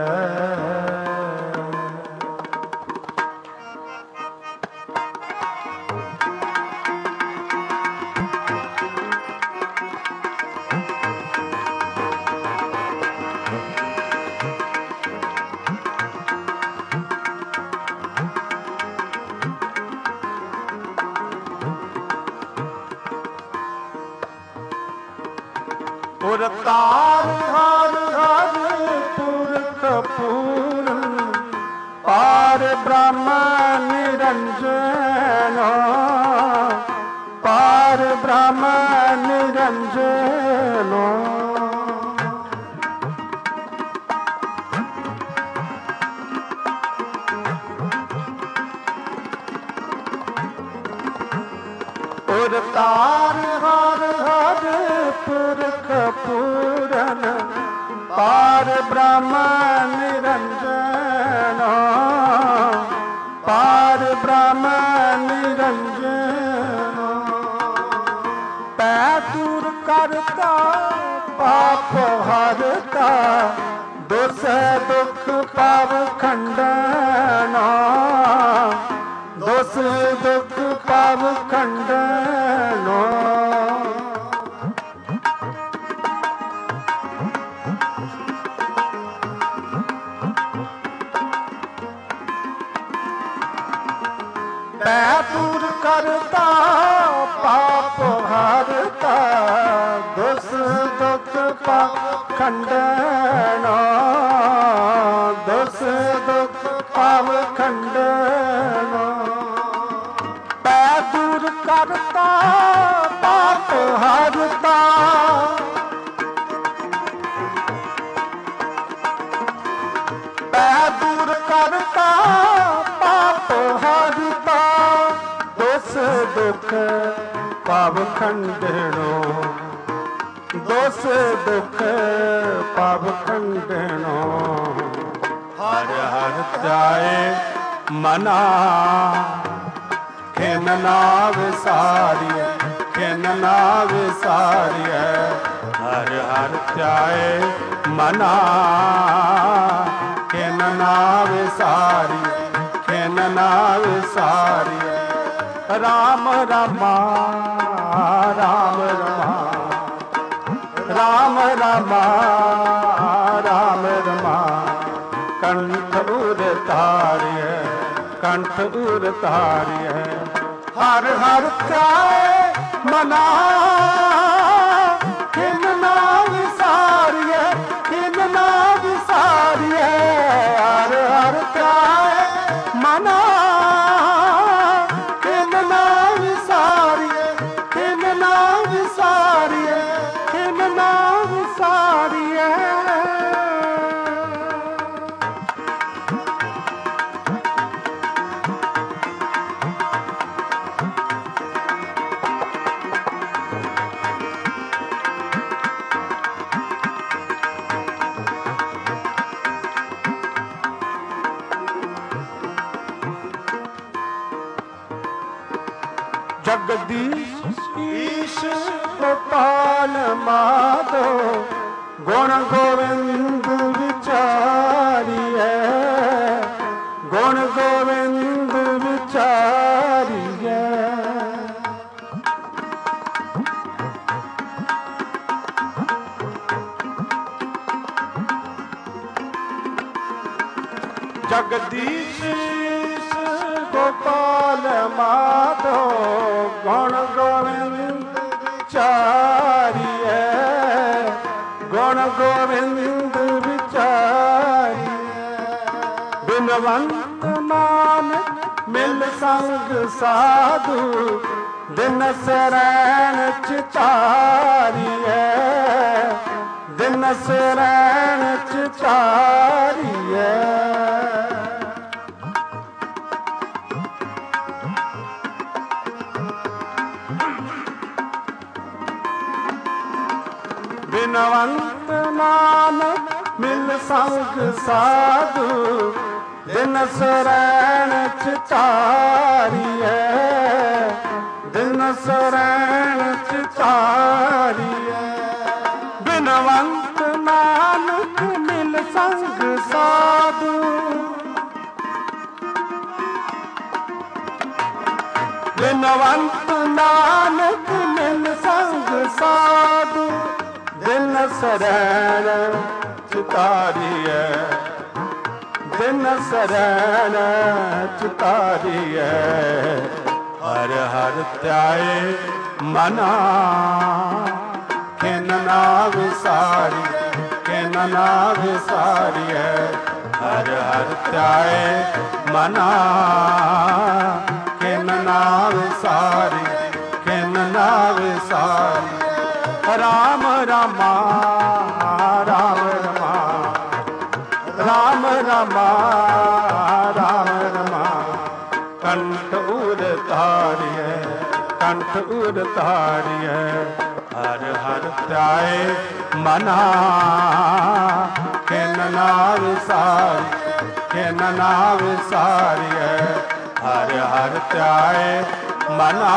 तार हर हर पुरख पूरन पार ब्रह्म निरंजन पार ब्रह्म निरंजन और तार हर हर पुरख पूरन पार ब्रह्म निरंजन पार ब्रह्म निरंजन पै दूर करता पाप हरता दोष दुख पाव खंडन दोष दुख पाव खंडन दूर करता पाप हरता दुष दुख पाप खंडन दुष दुख पाप खंडन पै दूर करता पाप हरता पै दूर करता पाप हरता दोष दुख पाव खंडनो दोष दुख पाव खंडनो हर हर त्याए मना खिन ना विसारिए खिन ना विसारिए हर हर त्याए मना खिन ना विसारिए खिन ना विसारिए राम रमा राम रमा राम रमा राम रमा कंठ उड़तारिए कंठ उड़तारिए हर हर त्याए मना खिन ना विसारिए खिन ना विसारिए हर हर त्याए मना ਜਗਦੀਸ਼ ਈਸ਼ ਗੋਪਾਲ ਮਾਧੋ ਗੁਣ ਗੋਵਿੰਦ ਵਿਚਾਰੀਐ ਗੁਣ ਗੋਵਿੰਦ ਵਿਚਾਰੀਐ ਜਗਦੀਸ਼ ਗੋਪਾਲ ਮਾਧੋ ਗੁਣ ਗੋਵਿੰਦ ਵਿਚਾਰੀਐ ਗੁਣ ਗੋਵਿੰਦ ਵਿਚਾਰੀਐ ਬਿਨਵੰਤ ਨਾਨਕ ਮਿਲ ਸੰਗ ਸਾਧੂ ਦਿਨ ਸਰੈਣ ਚਿਤਾਰੀਐ ਦਿਨ ਸਰੈਣ ਚਿਤਾਰੀਐ ਬਿਨਵੰਤ ਨਾਨਕ ਮਿਲ ਸੰਗ ਸਾਧੂ ਦਿਨ ਸਰੈਣ ਚਿਤਾਰੀਐ ਦਿਨ ਸਰੈਣ ਚਿਤਾਰੀਐ ਬਿਨਵੰਤ ਨਾਨਕ ਮਿਲ ਸੰਗ ਸਾਧੂ ਬਿਨਵੰਤ ਨਾਨਕ ਮਿਲ ਸੰਗ ਸਾਧੂ ਦਿਨ ਸਰੈਣ ਚਿਤਾਰੀਐ ਦਿਨ ਸਰੈਣ ਚਿਤਾਰੀਐ ਹਰ ਹਰ ਧਿਆਏ ਮਨਾ ਖਿਨ ਨਾ ਵਿਸਾਰੀ ਖਿਨ ਨਾ ਵਿਸਾਰੀਐ ਹਰ ਹਰ ਧਿਆਏ ਮਨਾ ਖਿਨ ਨਾ ਵਿਸਾਰੀ ਖਿਨ ਨਾ ਵਿਸਾਰੀ ਰਾਮ ਰਾਮਾ ਰਾਮ ਰਮਾ ਰਾਮ ਰਮਾ ਰਾਮ ਰਮਾ ਕੰਠ ਉਰ ਧਾਰੀਐ ਕੰਠ ਉਰ ਧਾਰੀਐ ਹਰ ਹਰ ਧਿਆਏ ਮਨਾ ਖਿਨ ਨਾ ਵਿਸਾਰੀ ਖਿਨ ਨਾ ਵਿਸਾਰੀਐ ਹਰ ਹਰ ਧਿਆਏ ਮਨਾ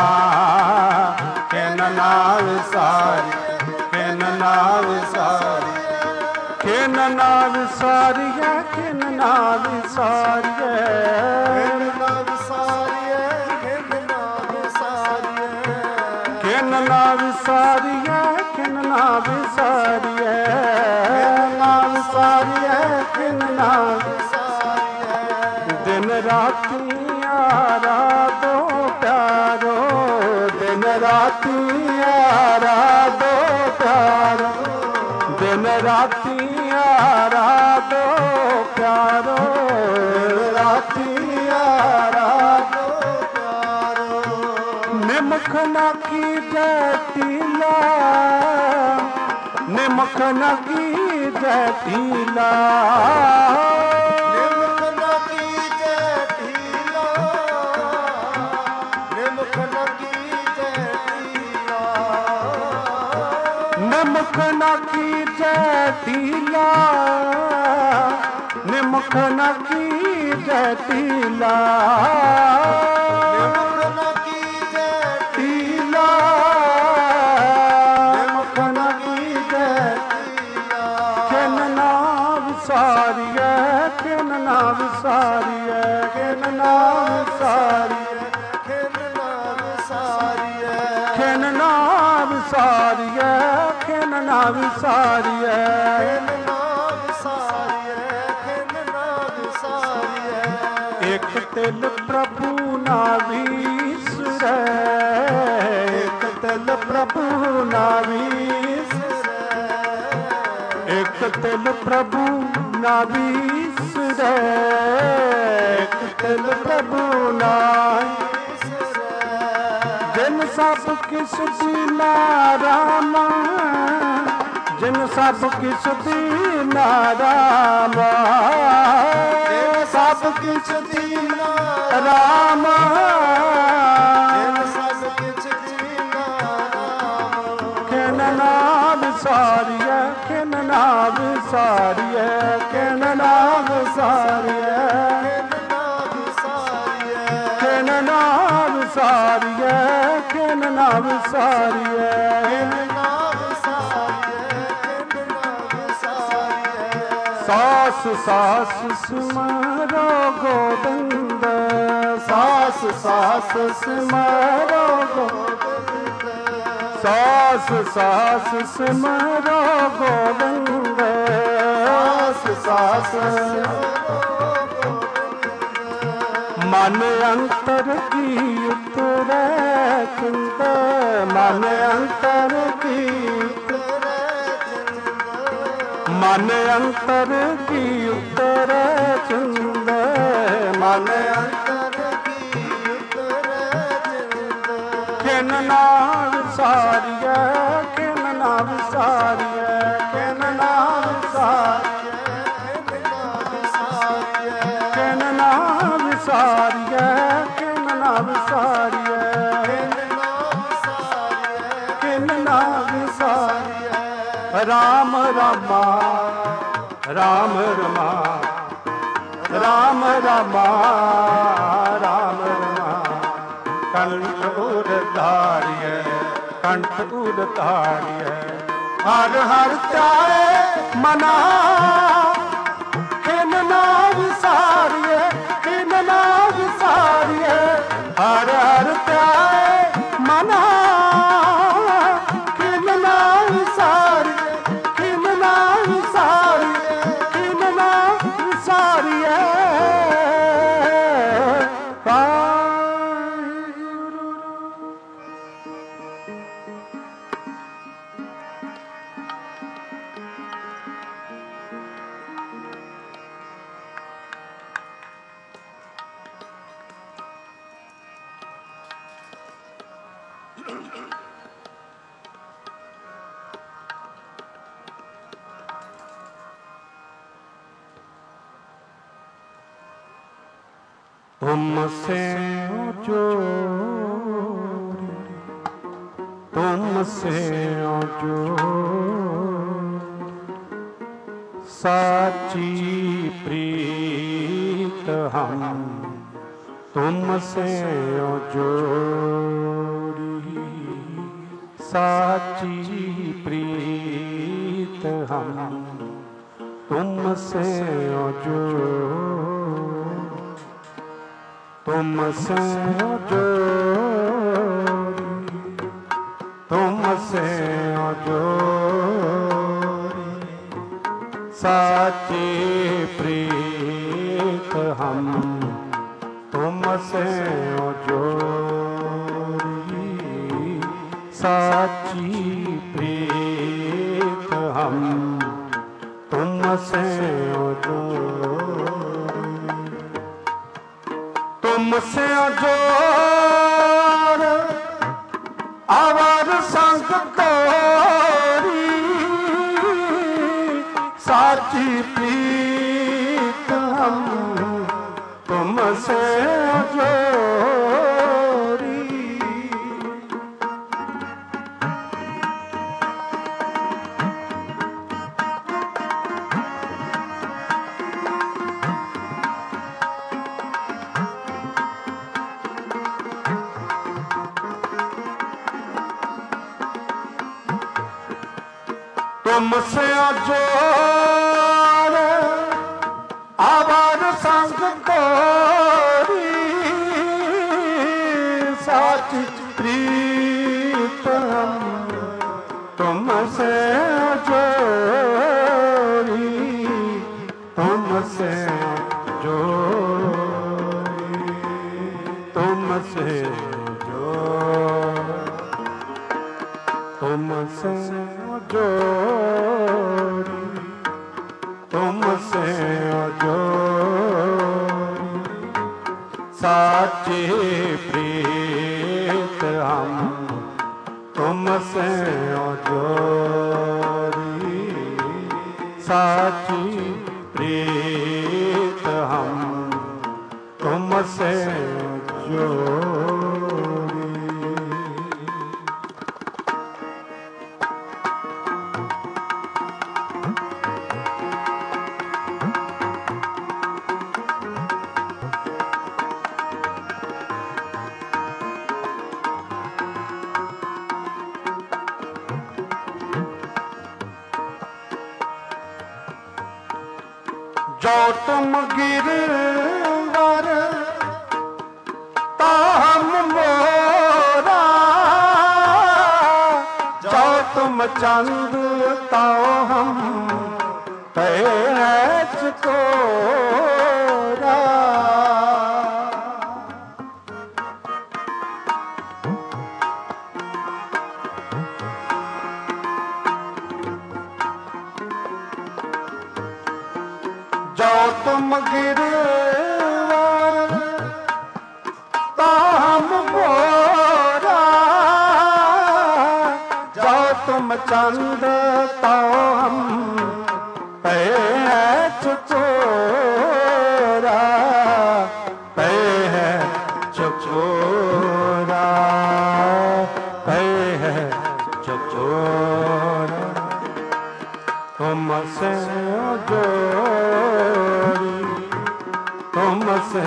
ਖਿਨ ਨਾ ਵਿਸਾਰੀ ਖਿਨ ਨਾ ਵਿਸਾਰੀ ਖਿਨ ਨਾ ਵਿਸਾਰੀਐ ਖਿਨ ਨਾ ਵਿਸਾਰੀਐ ਖਿਨ ਨਾ ਵਿਸਾਰੀਐ ਖਿਨ ਨਾ ਵਿਸਾਰੀਐ ਖਿਨ ਨਾ ਵਿਸਾਰੀਐ ਖਿਨ ਨਾ ਵਿਸਾਰੀਐ ਨਾ ਵਿਸਾਰੀਐ ਖਿਨ ਨਾ ਵਿਸਾਰੀਐ ਦਿਨ ਰਾਤੀ ਆਰਾਧੋ ਪਿਆਰੋ ਦਿਨ ਰਾਤੀ ਆਰਾਧੋ ਪਿਆਰੋ ਦਿਨ ਰਾਤੀ ਆਰਾਧੋ ਪਿਆਰੋ ਰਾਤੀ ਆਰਾਧੋ ਪਿਆਰੋ ਨਿਮਖ ਨਾ ਕੀਜੈ ਟੀਲਾ ਨਿਮਖ ਨਾ ਕੀਜੈ ਟੀਲਾ ਨਿਮਖ ਨਾ ਕੀਜੈ ਟੀਲਾ ਨਿਮਖ ਨਾ ਕੀਜੈ ਟੀਲਾ ਨਿਮਖ ਨਾ ਕੀਜੈ ਟੀਲਾ ਨਿਮਖ ਨਾ ਕੀਜੈ ਟੀਲਾ ਨਿਮਖ ਨਾ ਕੀਜੈ ਟੀਲਾ ਨਿਮਖ ਨਾ ਕੀਜੈ ਟੀਲਾ ਖਿਨ ਨਾ ਵਿਸਾਰੀਐ ਖਿਨ ਨਾ ਵਿਸਾਰੀਐ ਖਿਨ ਨਾ ਵਿਸਾਰੀਐ ਖਿਨ ਨਾ ਵਿਸਾਰੀਐ ਖਿਨ ਨਾ ਵਿਸਾਰੀਐ ਖਿਨ ਨਾ ਵਿਸਾਰੀਐ ਖਿਨ ਨਾ ਵਿਸਾਰੀਐ ਖਿਨ ਨਾ ਵਿਸਾਰੀਐ ਇਕ ਤਿਲ ਪ੍ਰਭੂ ਨਾ ਵਿਸਰੈ ਇਕ ਤਿਲ ਪ੍ਰਭੂ ਨਾ ਵਿਸਰੈ ਇਕ ਤਿਲ ਪ੍ਰਭੂ ਨਾ ਵਿਸਰੈ ਇਕ ਤਿਲ ਪ੍ਰਭੂ ਨਾ ਵਿਸਰੈ ਜਿਨ ਸਭ ਕਿਸ ਦੀਨਾ ਰਾਮ ਜਿਨ ਸਭ ਕਿਸ ਦੀਨਾ ਰਾਮ ਜਿਨ ਸਭ ਕਿਸ ਦੀਨਾ ਰਾਮ ਜਿਨ ਸਭ ਕਿਸ ਦੀਨਾ ਰਾਮ ਖਿਨ ਨਾ ਵਿਸਾਰੀਐ ਖਿਨ ਨਾ ਵਿਸਾਰੀਐ ਖਿਨ ਨਾ ਵਿਸਾਰੀਐ ਖਿਨ ਨਾ ਵਿਸਾਰੀਐ ਖਿਨ ਨਾ ਵਿਸਾਰੀਐ ना विसारिए, किन्ना विसारिए, किन्ना विसारिए। सास सास सिमरो गोविंद, सास सास सिमरो गोविंद, सास सास सिमरो गोविंद, सास सास मन अंतर की उतरे चिंत, मन अंतर की मन अंतर की उतरे चिंत, मन अंतर की उतरे चिंत। किन ना विसारिए, किन ना विसारिए, किन ना विसारिए, किन ना विसारिए, किन ना विसारिए, किन ना विसारिए। राम रामा राम रमा, राम रामा राम रमा, कंठ उधारिए, कंठ उधारिए। हर हर त्याए मना, किन ना विसारिए, किन ना विसारिए। हर हर त्याए मना, किन ना विसारिए, किन ना विसारिए, किन ना विसारिए। तुमसे जोड़ी, तुमसे जोड़ी, साची प्रीत हम तुमसे जोड़ी, साची प्रीत हम तुमसे जोड़ी, तुमसे जोड़ी, तुमसे जोड़ी, साची प्रीत हम तुमसे जोड़ी, साची प्रीत हम तुमसे जोड़ी। तुमसे जोड़ आवर संग तोरी, साची प्रीत हम तुमसे जोड़ी। तुमसे जोड़ आवर संग तोरी, साची प्रीत हम तुमसे जोड़ी, तुमसे जोड़ी, तुमसे जोड़ी, तुमसे जोड़ी, तुमसे जोड़ी, साची प्रीत हम तुमसे जोड़ी, साची प्रीत हम तुमसे जोड़ी। जो तुम गिरवर ताम मोरा, जो तुम चंद ताओ हम पैच कोरा। जो तुम गिरवर ताम मोरा, जो तुम चंद ताओ हम पैच चोरा, पैच चोरा, पैच चोरा। तुमसे जोड़ी, तुमसे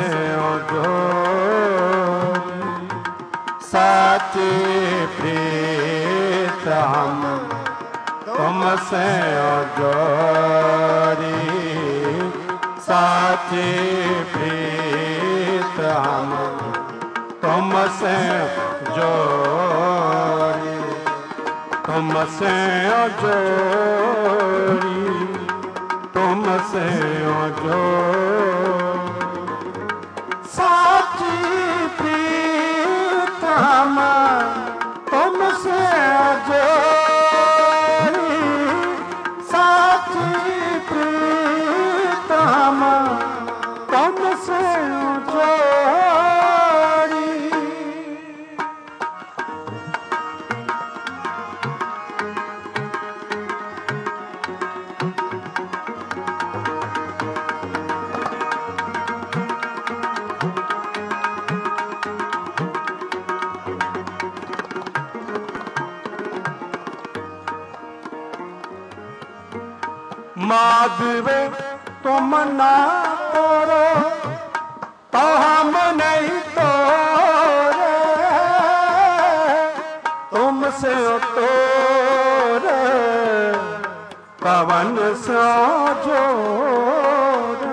जोड़ी, साची प्रीत हम तुमसे जोड़ी, साची प्रीत हम तुमसे जोड़ी, तुमसे जोड़ी, तुमसे जोड़ी, साची प्रीत हम तुमसे जोड़ी, साची प्रीत हम तुमसे जोड़ी। माधवे तुम ना तोरो तो हम नहीं तोरे, तुमसे तोरे पवन से जोरे।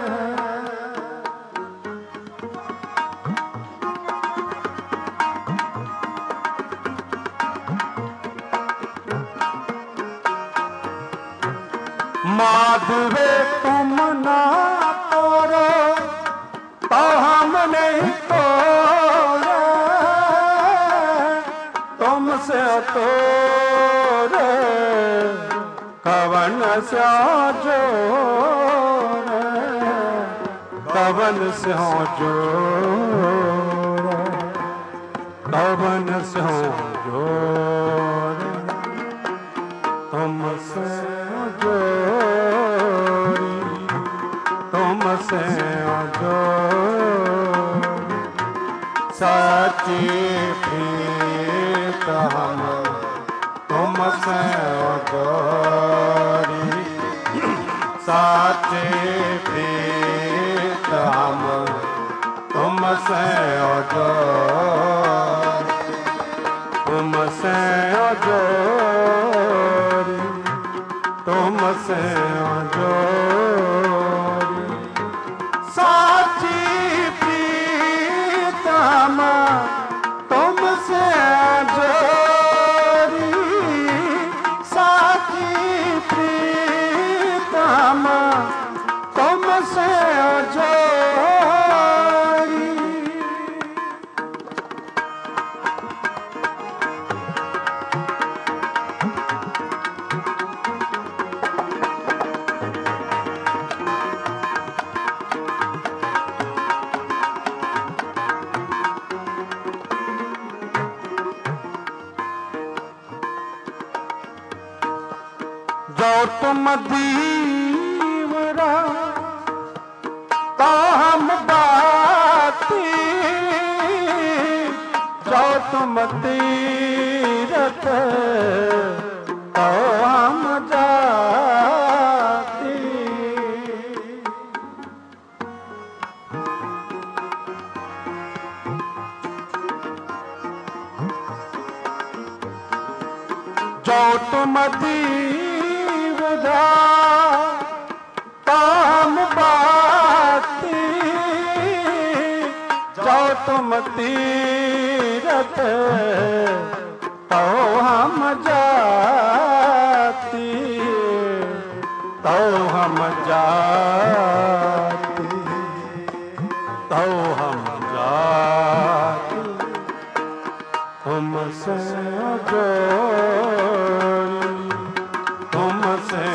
माधवे तुम ना तोरो तो हम नहीं तोरे, तुमसे तोरे कवन से जोरे, कवन से जोरे, कवन से जोरे। तुमसे जोड़ी, तुमसे जोड़ी, साची प्रीत हम तुमसे जोड़ी, साची प्रीत हम तुमसे जोड़ी, तुमसे जोड़ी, तुमसे जोड़ी, साची प्रीत हम तुमसे जोड़ी, साची प्रीत हम तुमसे जोड़ी। जो तुम दीवरा तो हम बाती, जो तुम तीरथ तो हम जाती। जो तुम दीवरा तो हम तुम तीरथ तो हम जाती, तो हम जाती, तो हम जाती, तुमसे जोड़ी, तुमसे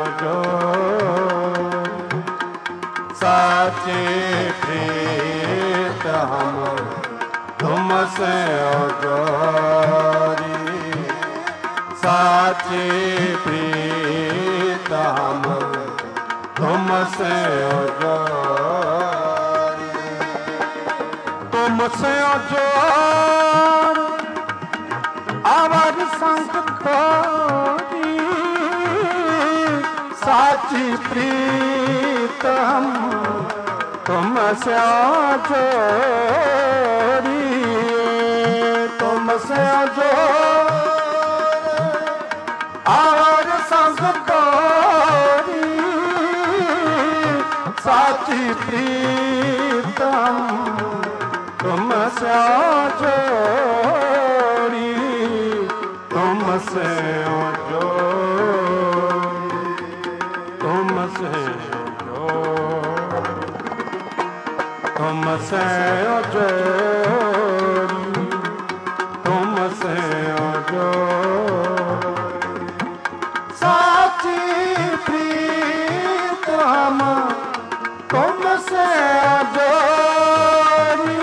जोड़ी, साची प्रीत हम तुमसे जोड़ी, साची प्रीत हम तुमसे जोड़ी, तुमसे जोड़ आवर संग तोड़ी, साची प्रीत हम तुमसे जोड़ी, तुमसे जोड़ आवर संग तोड़ी, साची प्रीत हम तुमसे जोड़ी, तुमसे जोड़ी, तुमसे जोड़ी, तुमसे जोड़ी, तुमसे जोड़ी, साची प्रीत हम तुमसे जोड़ी,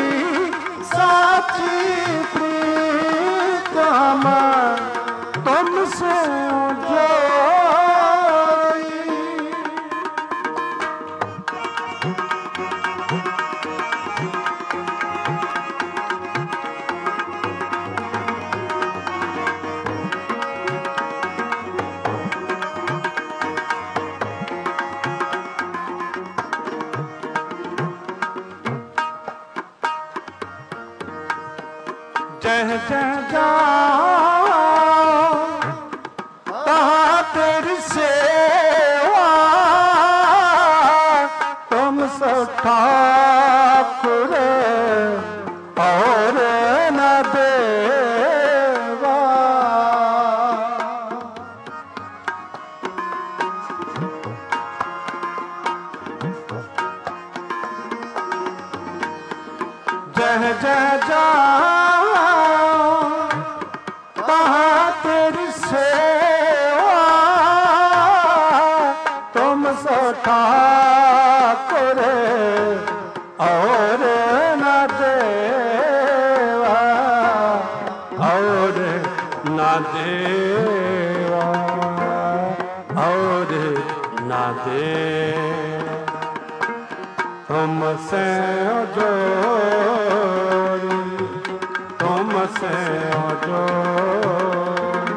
साची प्रीत हम तुमसे जोड़ी। जह जह जाओ तहाँ तेरी सेवा, तुम सब ठाकुर और न देवा। जह जह जाओ तहाँ तेरी सेवा, तुम सो ठाकुर और न देवा, और न देवा, और न देवा, तुमसे जोड़ी, तुमसे जोड़ी,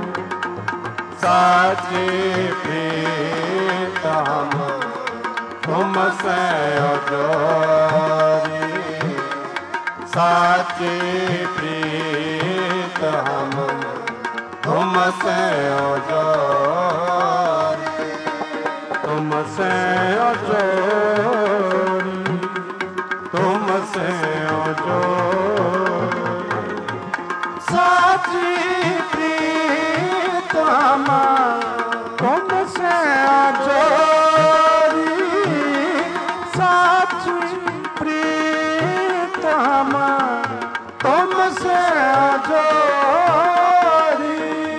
साची प्रीत हम तुमसे जोड़ी, साची प्रीत हम तुमसे जोड़ी, तुमसे जोड़ी, तुमसे जोड़ी, साची प्रीत हम तुमसे जोड़ी, साची प्रीत हम तुमसे जोड़ी।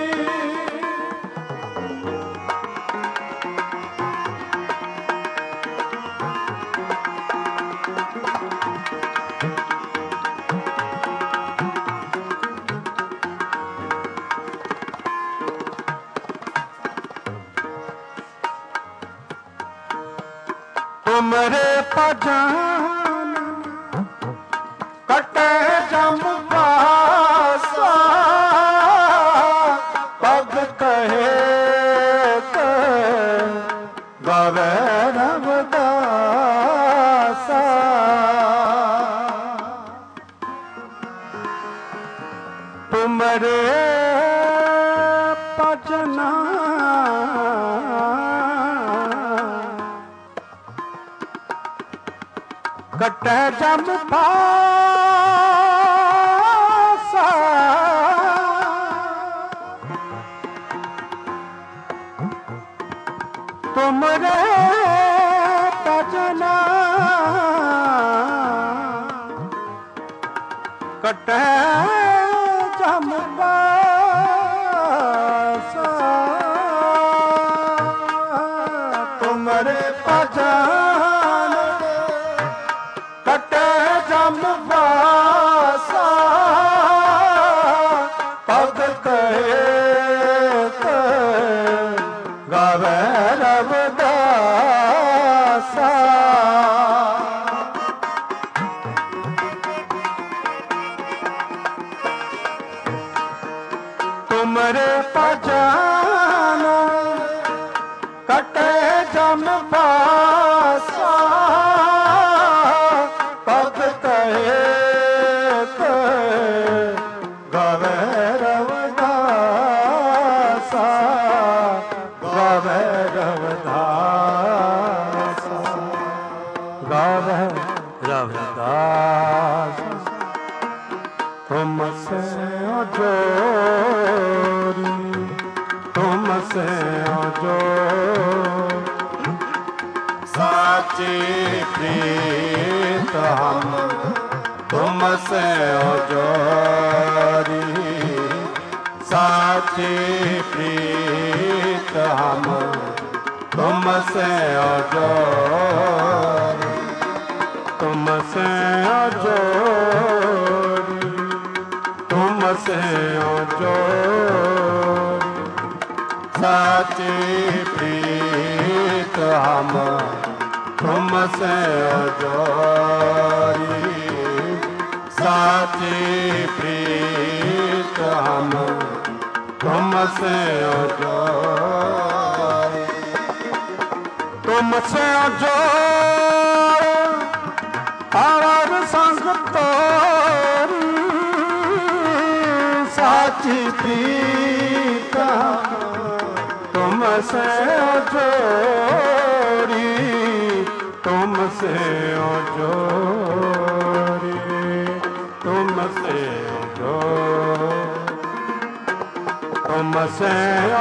तुमरे भजन कटे जम पासा, पग कहे गवे रवदासा। तुमरे भजन कटे जम पासा तुमरे भजना कटे जम पासा तुमरे भजन कटे जम पासा भगत एक गावे रविदासा तुमरे भजन कटे जम पासा भगत एक गावे रविदासा गावे रविदासा गावे रविदासा तुमसे जोरी तुमसे जो साची प्रीत हम तुमसे जोरी साची प्रीत हम तुमसे जोरी तुमसे जोरी तुमसे जोरी साची प्रीत हम तुमसे जोरी साची प्रीत हम तुमसे जोरी तुमसे जोरी और संग तोरी साची प्रीत तुमसे जोरी तुमसे जोरी तुमसे जोरी तुमसे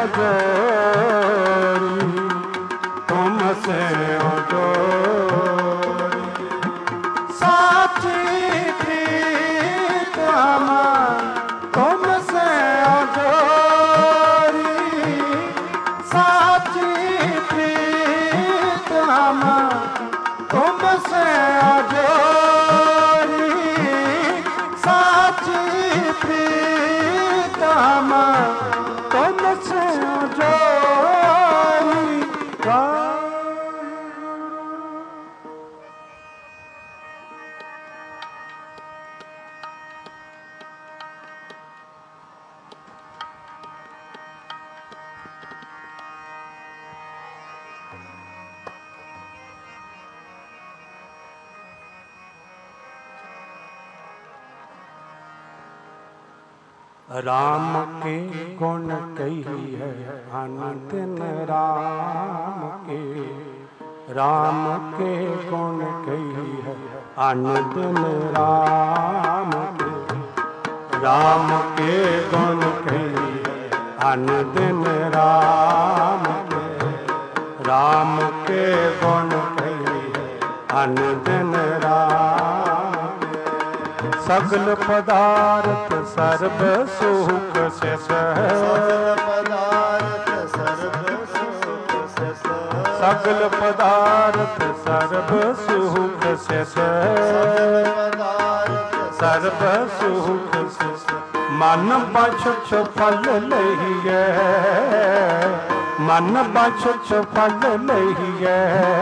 जोरी तुमसे जोरी साची प्रीत हम तुमसे जोरी साची प्रीत हम तुमसे जोरी साची प्रीत हम तुमसे जोरी राम के गुण कही है अनंत राम के राम के गुण कही है अनंत राम के राम के गुण कही है अनंत राम के राम के गुण कही है अनंत राम सगल पदार्थ सर्व सुख से सगल पदार्थ सर्व सुख से सगल पदार्थ सर्व सुख से सर्व सुख से मन बछ फल लहिए मन बछ फल लहिए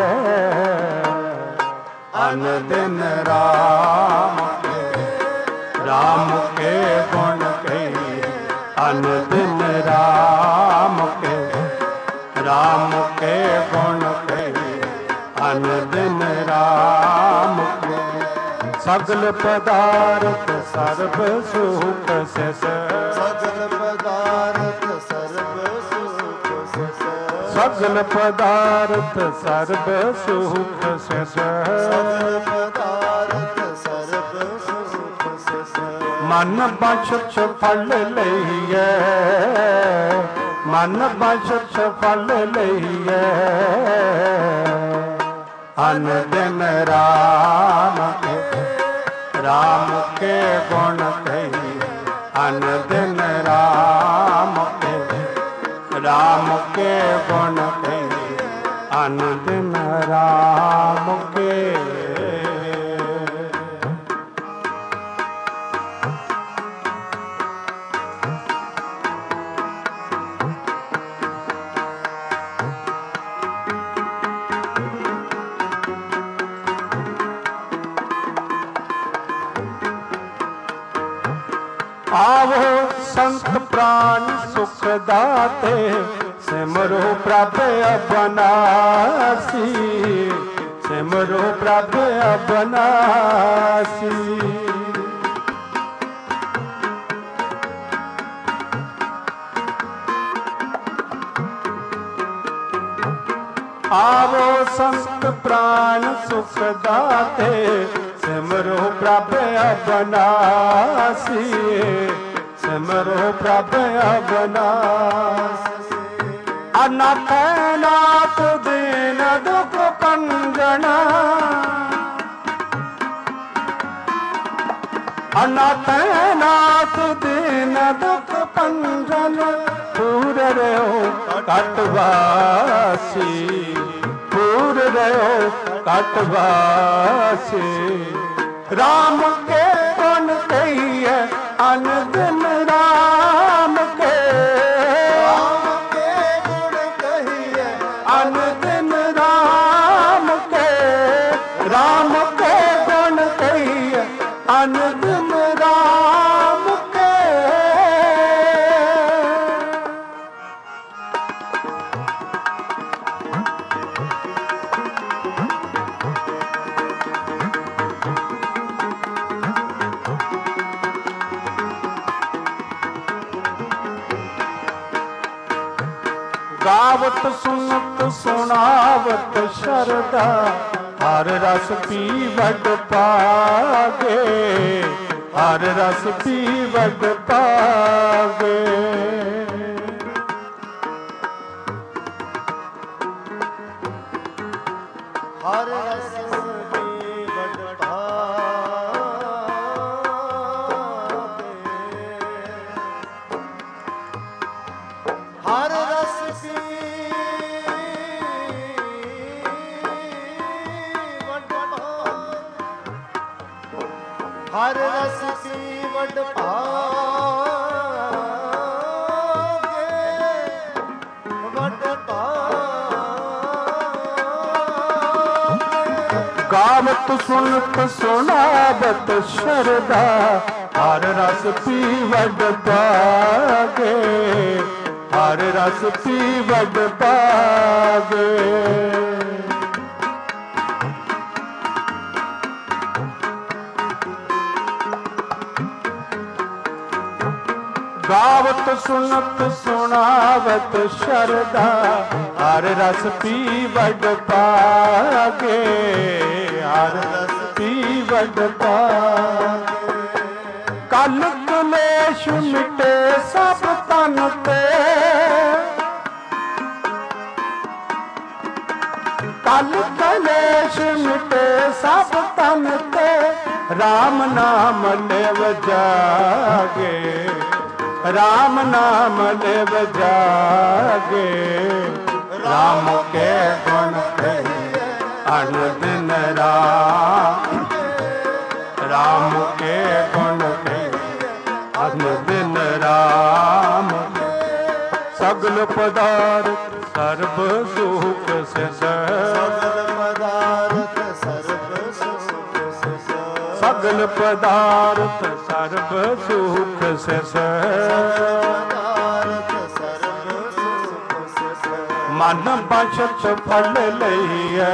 अन दिन राम राम के गुण कही अन दिन राम के राम के गुण कही अन दिन राम के सगल पदार्थ सर्व सुख से सगल पदार्थ सर्व सुख से सगल पदार्थ सर्व सुख से सगल पदार्थ मन बंश च फल लईए मन बंश च फल लईए अन दिन राम के राम के गुण कहिए अन दिन राम के राम के गुण कहिए अन दिन राम के। आवो संत प्राण सुख दाते सिमरो प्रभ अबनासी सिमरो प्रभ अबनासी। आवो संत प्राण सुख दाते सिमरो प्रभ अबनासी सिमरो प्रभ अबनासी। अनाथ नाथ दीन दुख पंजना अनाथ नाथ दीन दुख पंजन पूर रहो कटवासी पूर रहो कटवासी। राम के गुण कहिए अन दिन राम के राम के गुण कहिए अन दिन राम के राम के गुण कहिए अन दिन राम के। गावत सुनत सुनावत शरदा हर रस पीवड पागे हर रस पीवड पागे। हर रस पीवड पागे हर रस पीवड पागे हर रस पीवड पागे वड पागे। गावत सुनत सुनावत शरदा हर रस पीवड पागे हर रस पीवड पागे। गावत सुनत सुनावत शरदा हर रस पीवड पागे हर रस पीवड पागे। कल कलेश मिटे सब तन ते कल कलेश मिटे सब तन ते राम नाम लेव जागे राम नाम लेव जागे। राम के गुण कहिए अन दिन राम राम के गुण कहिए अन दिन राम। सगल पदार्थ सर्व सुख से सगल पदार्थ सर्व सुख से सगल पदार्थ सर्व सुख से पदार्थ सर्व सुख से मन बंश फल लईए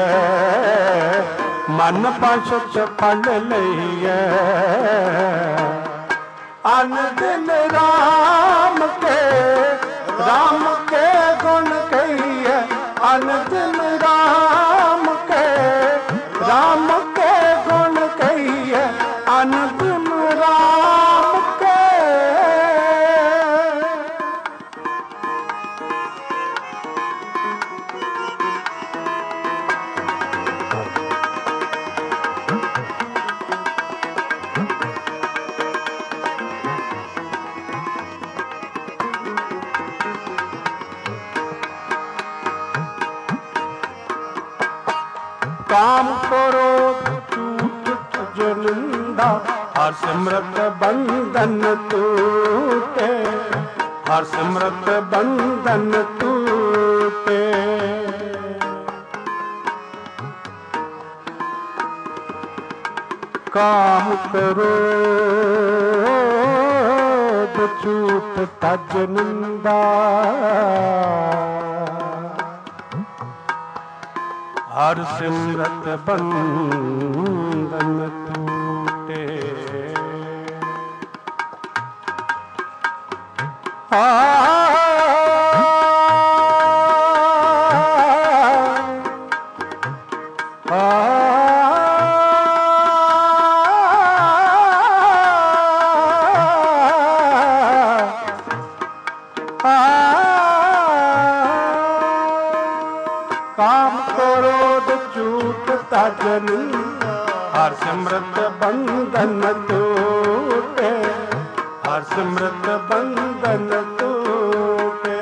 मन बंश फल लईए अन दिन राम के राम के गुण कहिए अन दिन राम के राम के गुण कहिए अन दिन राम के। काम क्रोध चूट जुलिंदा हर सिमरत बंधन टूटे हर सिमरत बंधन टूटे काम क्रोध चूट तज निंदा हर सिमरत बंधन टूटे आ काम क्रोध चूट तजन हर सिमरत बंधन टूटे हर सिमरत बंधन टूटे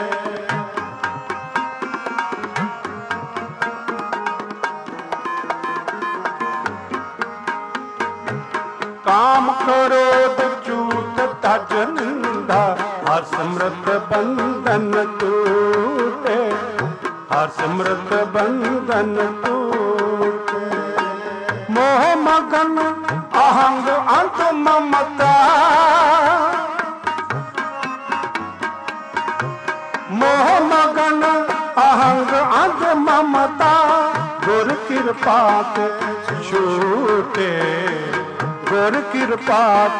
काम क्रोध चूट तजन हर सिमरत बंधन टूटे हर सिमरत बंधन टूटे मोह मगन अहंग अंत ममता मोह मगन अहंग अंत ममता गुर कृपा छूटे गुर कृपा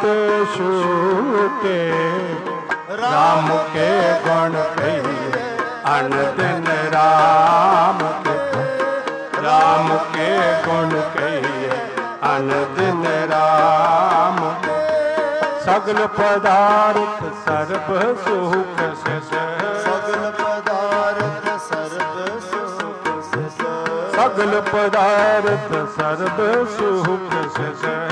छूटे राम के गुण कहिए अन दिन राम के राम के गुण कहिए अन दिन राम सगल पदार्थ सर्व सुख से सगल पदार्थ सर्व सुख से सगल पदार्थ सर्व सुख से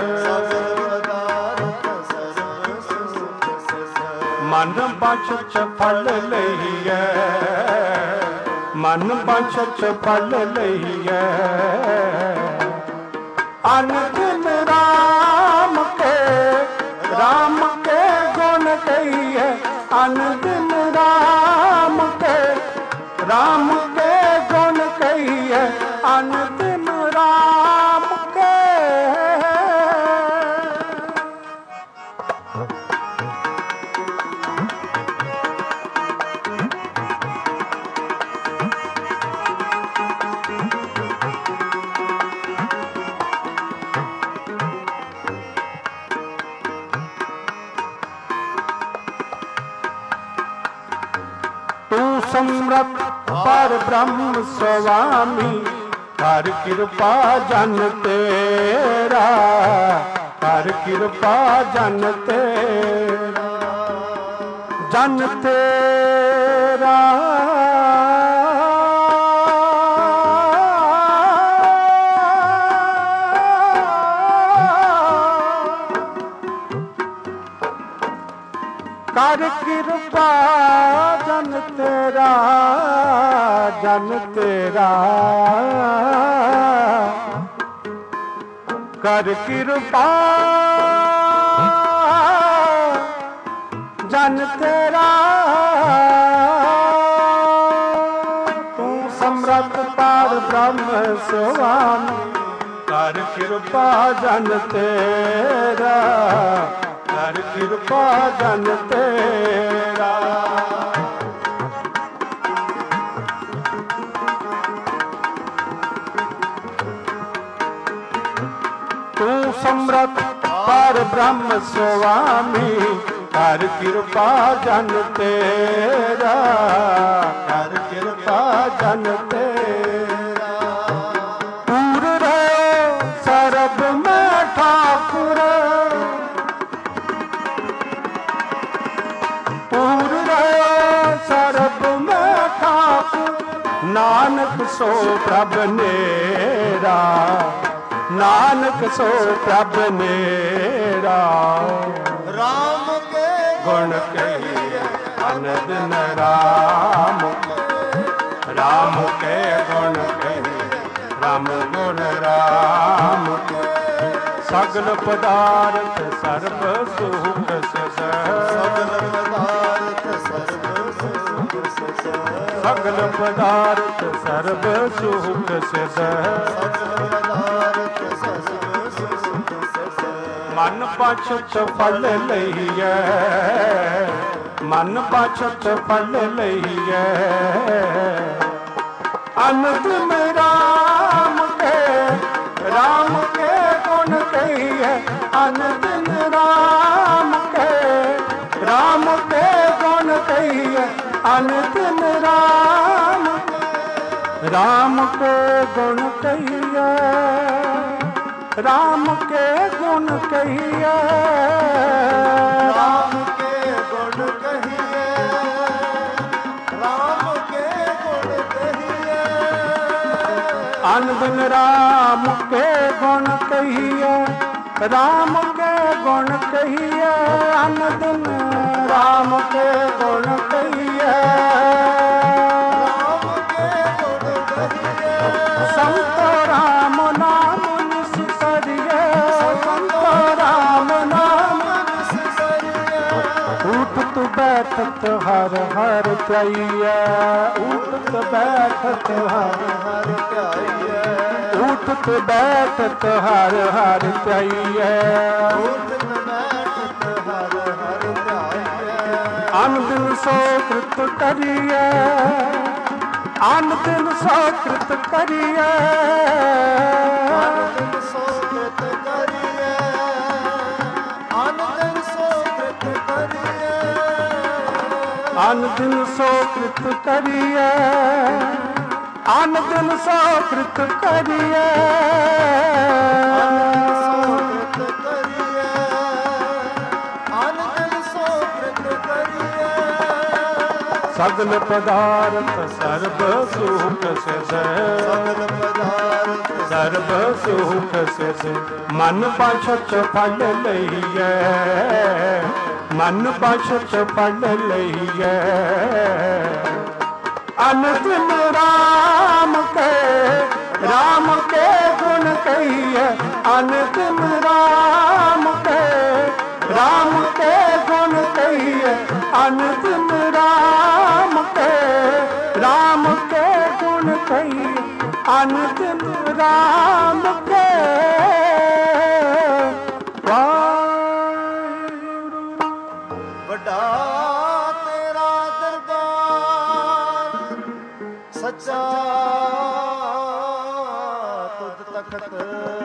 मन बचत फल लइए मन बचत फल लइए अन दिन राम के राम के गुण कहिए अन दिन राम के राम के गुण कहिए अन दिन राम के समरथ पर ब्रह्म स्वामी कर कृपा जन तेरा कर कृपा जन तेरा जन तेरा कर कृपा जन तेरा जन तेरा कर कृपा जन तेरा तू समरथ पार ब्रह्म स्वामी कर कृपा जन तेरा कर कृपा जन तेरा तू समरथ पर ब्रह्म स्वामी कर कृपा जन तेरा कर कृपा जन तेरा पूर रहो सरब में ठाकुर पूर रहो सरब में ठाकुर नानक सो प्रभ नेरा नानक सो प्रभ नेरा राम के गुण कहिए अन दिन राम राम के गुण कहिए राम गुण राम के सगल पदार्थ सर्व सुख सिद्ध सगल पदार्थ सर्व सुख सिद्ध सगल पदार्थ सर्व सुख सिद्ध सगल पदार्थ सर्व सुख सिद्ध मन पाछत फल लईए मन पाछत फल लईए अनंत राम के राम के गुण कहिए अनंत राम के राम के गुण कहिए अनंत राम राम के गुण कहिए राम के गुण कहिए राम के गुण कहिए राम के गुण कहिए अन दिन राम के गुण कहिए राम के गुण कहिए अन दिन राम के गुण कहिए राम के गुण कहिए संत राम नाम निस करिए संत राम नाम उठत बैठत हर हर चाहिए उठत बैठत हर हर प्याइए उठत बैठत हर हर चाहिए उठत बैठत हर हर प्याइए अन दिन सो कृत करिए अन दिन सो कृत करिए आनंद सोकृत करिए आनंद सोकृत करिए अन दिन सो कृत करिए अन दिन सो कृत करिए सोकृत करिए आनंद सोकृत करिए सगल पदार्थ सर्व सुख सिद्ध सगल पदार्थ सर्व सुख सिद्ध मन पाछत फल लईए मन पाछत फल लईए अनंत राम के राम के गुण कहिए अनंत राम के राम के गुण कहिए अनंत राम के राम के गुण कहिए अनंत राम के वाहिगुरु ਵੱਡਾ ਤੇਰਾ ਦਰਬਾਰ ਸੱਚਾ ਤੁਧ ਤਖਤ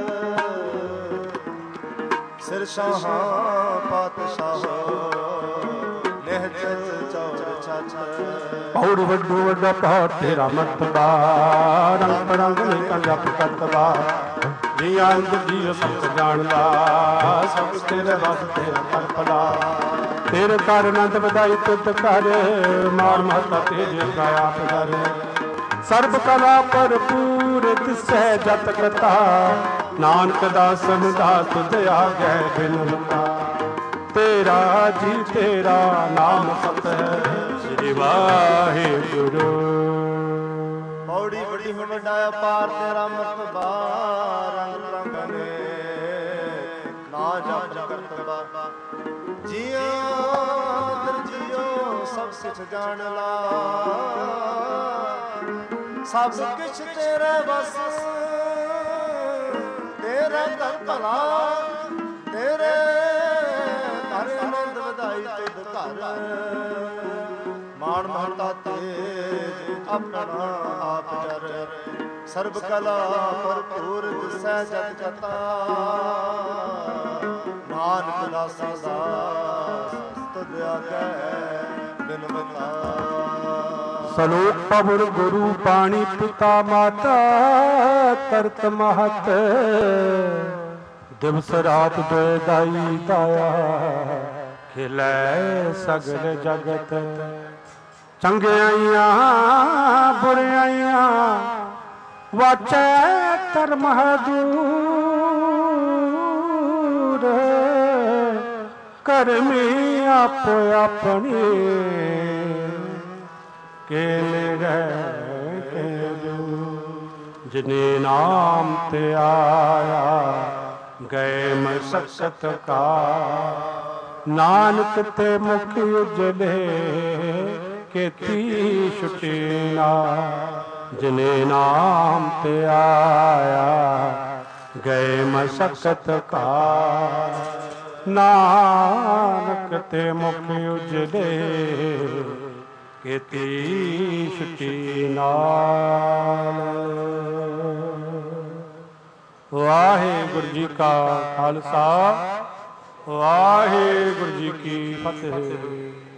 ਸਿਰ ਸ਼ਾਹਾਂ ਪਾਤਸ਼ਾਹ ਨਿਹਚਲ ਚੌਰ ਛਾਛ ਪੌੜ ਵੱਡੋ ਵੱਡਾ ਪਹਾੜ ਤੇਰਾ ਮਰਤਬਾ ਰੰਗ ਬਰੰਗ ਨਿਕਲ ਜਪ ਕਰਤਬਾ ਜੀ ਅੰਗ ਜੀਉ ਸਭ ਜਾਣਦਾ ਸਭ ਤੇਰੇ ਵਸ ਤੇਰਾ ਕਰਪਦਾ ਤੇਰੇ ਕਰ ਅਨੰਦ ਵਧਾਈ ਤੁਧ ਕਰ ਮਾਰ ਮਹਤਾ ਤੇਜ ਗਾਇਆ ਪਦਰ ਸਰਬ ਕਲਾ ਭਰਪੂਰ ਦਿਸੈ ਜਤ ਕਥਾ ਨਾਨਕ ਦਾਸਨ ਦਾ ਤੁਧ ਆਗੈ ਬਿਨੁਤਾ ਤੇਰਾ ਜੀ ਤੇਰਾ ਨਾਮ ਸਤ ਹੈ ਸ੍ਰੀ ਵਾਹਿਗੁਰੂ ਪੌੜੀ ਬੜੀ ਵੱਡਾ ਅਪਾਰ ਤੇਰਾ ਮਰਤਬਾ ਰੰਗ ਰੰਗ ਨੇ ਨਾ ਜਪ ਕਰਤਬਾ ਜੀਓ ਦਰ ਜੀਓ ਸਭ ਸਿੱਖ ਜਾਣ ਲਾ ਸਭ ਕੁਛ ਤੇਰੇ ਵਸ ਤੇਰਾ ਦਰ ਭਲਾ ਤੇਰੇ ਘਰ ਆਨੰਦ ਵਧਾਈ ਤੁਧ ਘਰ ਮਾਣ ਮਹਤਾ ਤੇਜ ਆਪਣਾ ਆਪ ਜਰ ਸਰਬ ਕਲਾ ਭਰਪੂਰ ਦਿਸੈ ਜਤ ਕਤਾ ਨਾਨਕ ਦਾਸਾਂ ਦਾ ਤੁਧ ਆਗੈ ਬਿਨਵਤਾ ਸਲੋਕ ਪਵਨ ਗੁਰੂ ਪਾਣੀ ਪਿਤਾ ਮਾਤਾ ਕਰਤ ਮਹਤ ਦਿਵਸ ਰਾਤ ਦੁਇ ਦਾਈ ਦਾਇਆ ਖਿਲੈ ਸਗਲ ਜਗਤ ਚੰਗਿਆਈਆਂ ਬੁਰਿਆਈਆਂ ਵਾਚੈ ਧਰਮ ਦੂਰ ਕਰਮੀ ਆਪੋ ਆਪਣੀ ਕੇਲੇ ਰਹਿ ਕੇ ਜੋ ਜਿਨੇ ਨਾਮ ਤੇ ਆਇਆ ਗਏ ਮਸਕਤ ਕਾ। ਨਾਨਕ ਤੇ ਮੁਖ ਉਜਲੇ ਕੀਤੀ ਛੁਟੀ ਨਾ। ਜਿਨੇ ਨਾਮ ਤੇ ਆਇਆ ਗਏ ਮਸਕਤ ਕਾ। ਨਾਨਕ ਤੇ ਮੁਖ ਉਜਲੇ ਕੀਤੀ ਛੁਟੀ ਨਾਲ। ਵਾਹਿਗੁਰੂ ਜੀ ਕਾ ਖਾਲਸਾ, ਵਾਹਿਗੁਰੂ ਜੀ ਕੀ ਫਤਿਹ।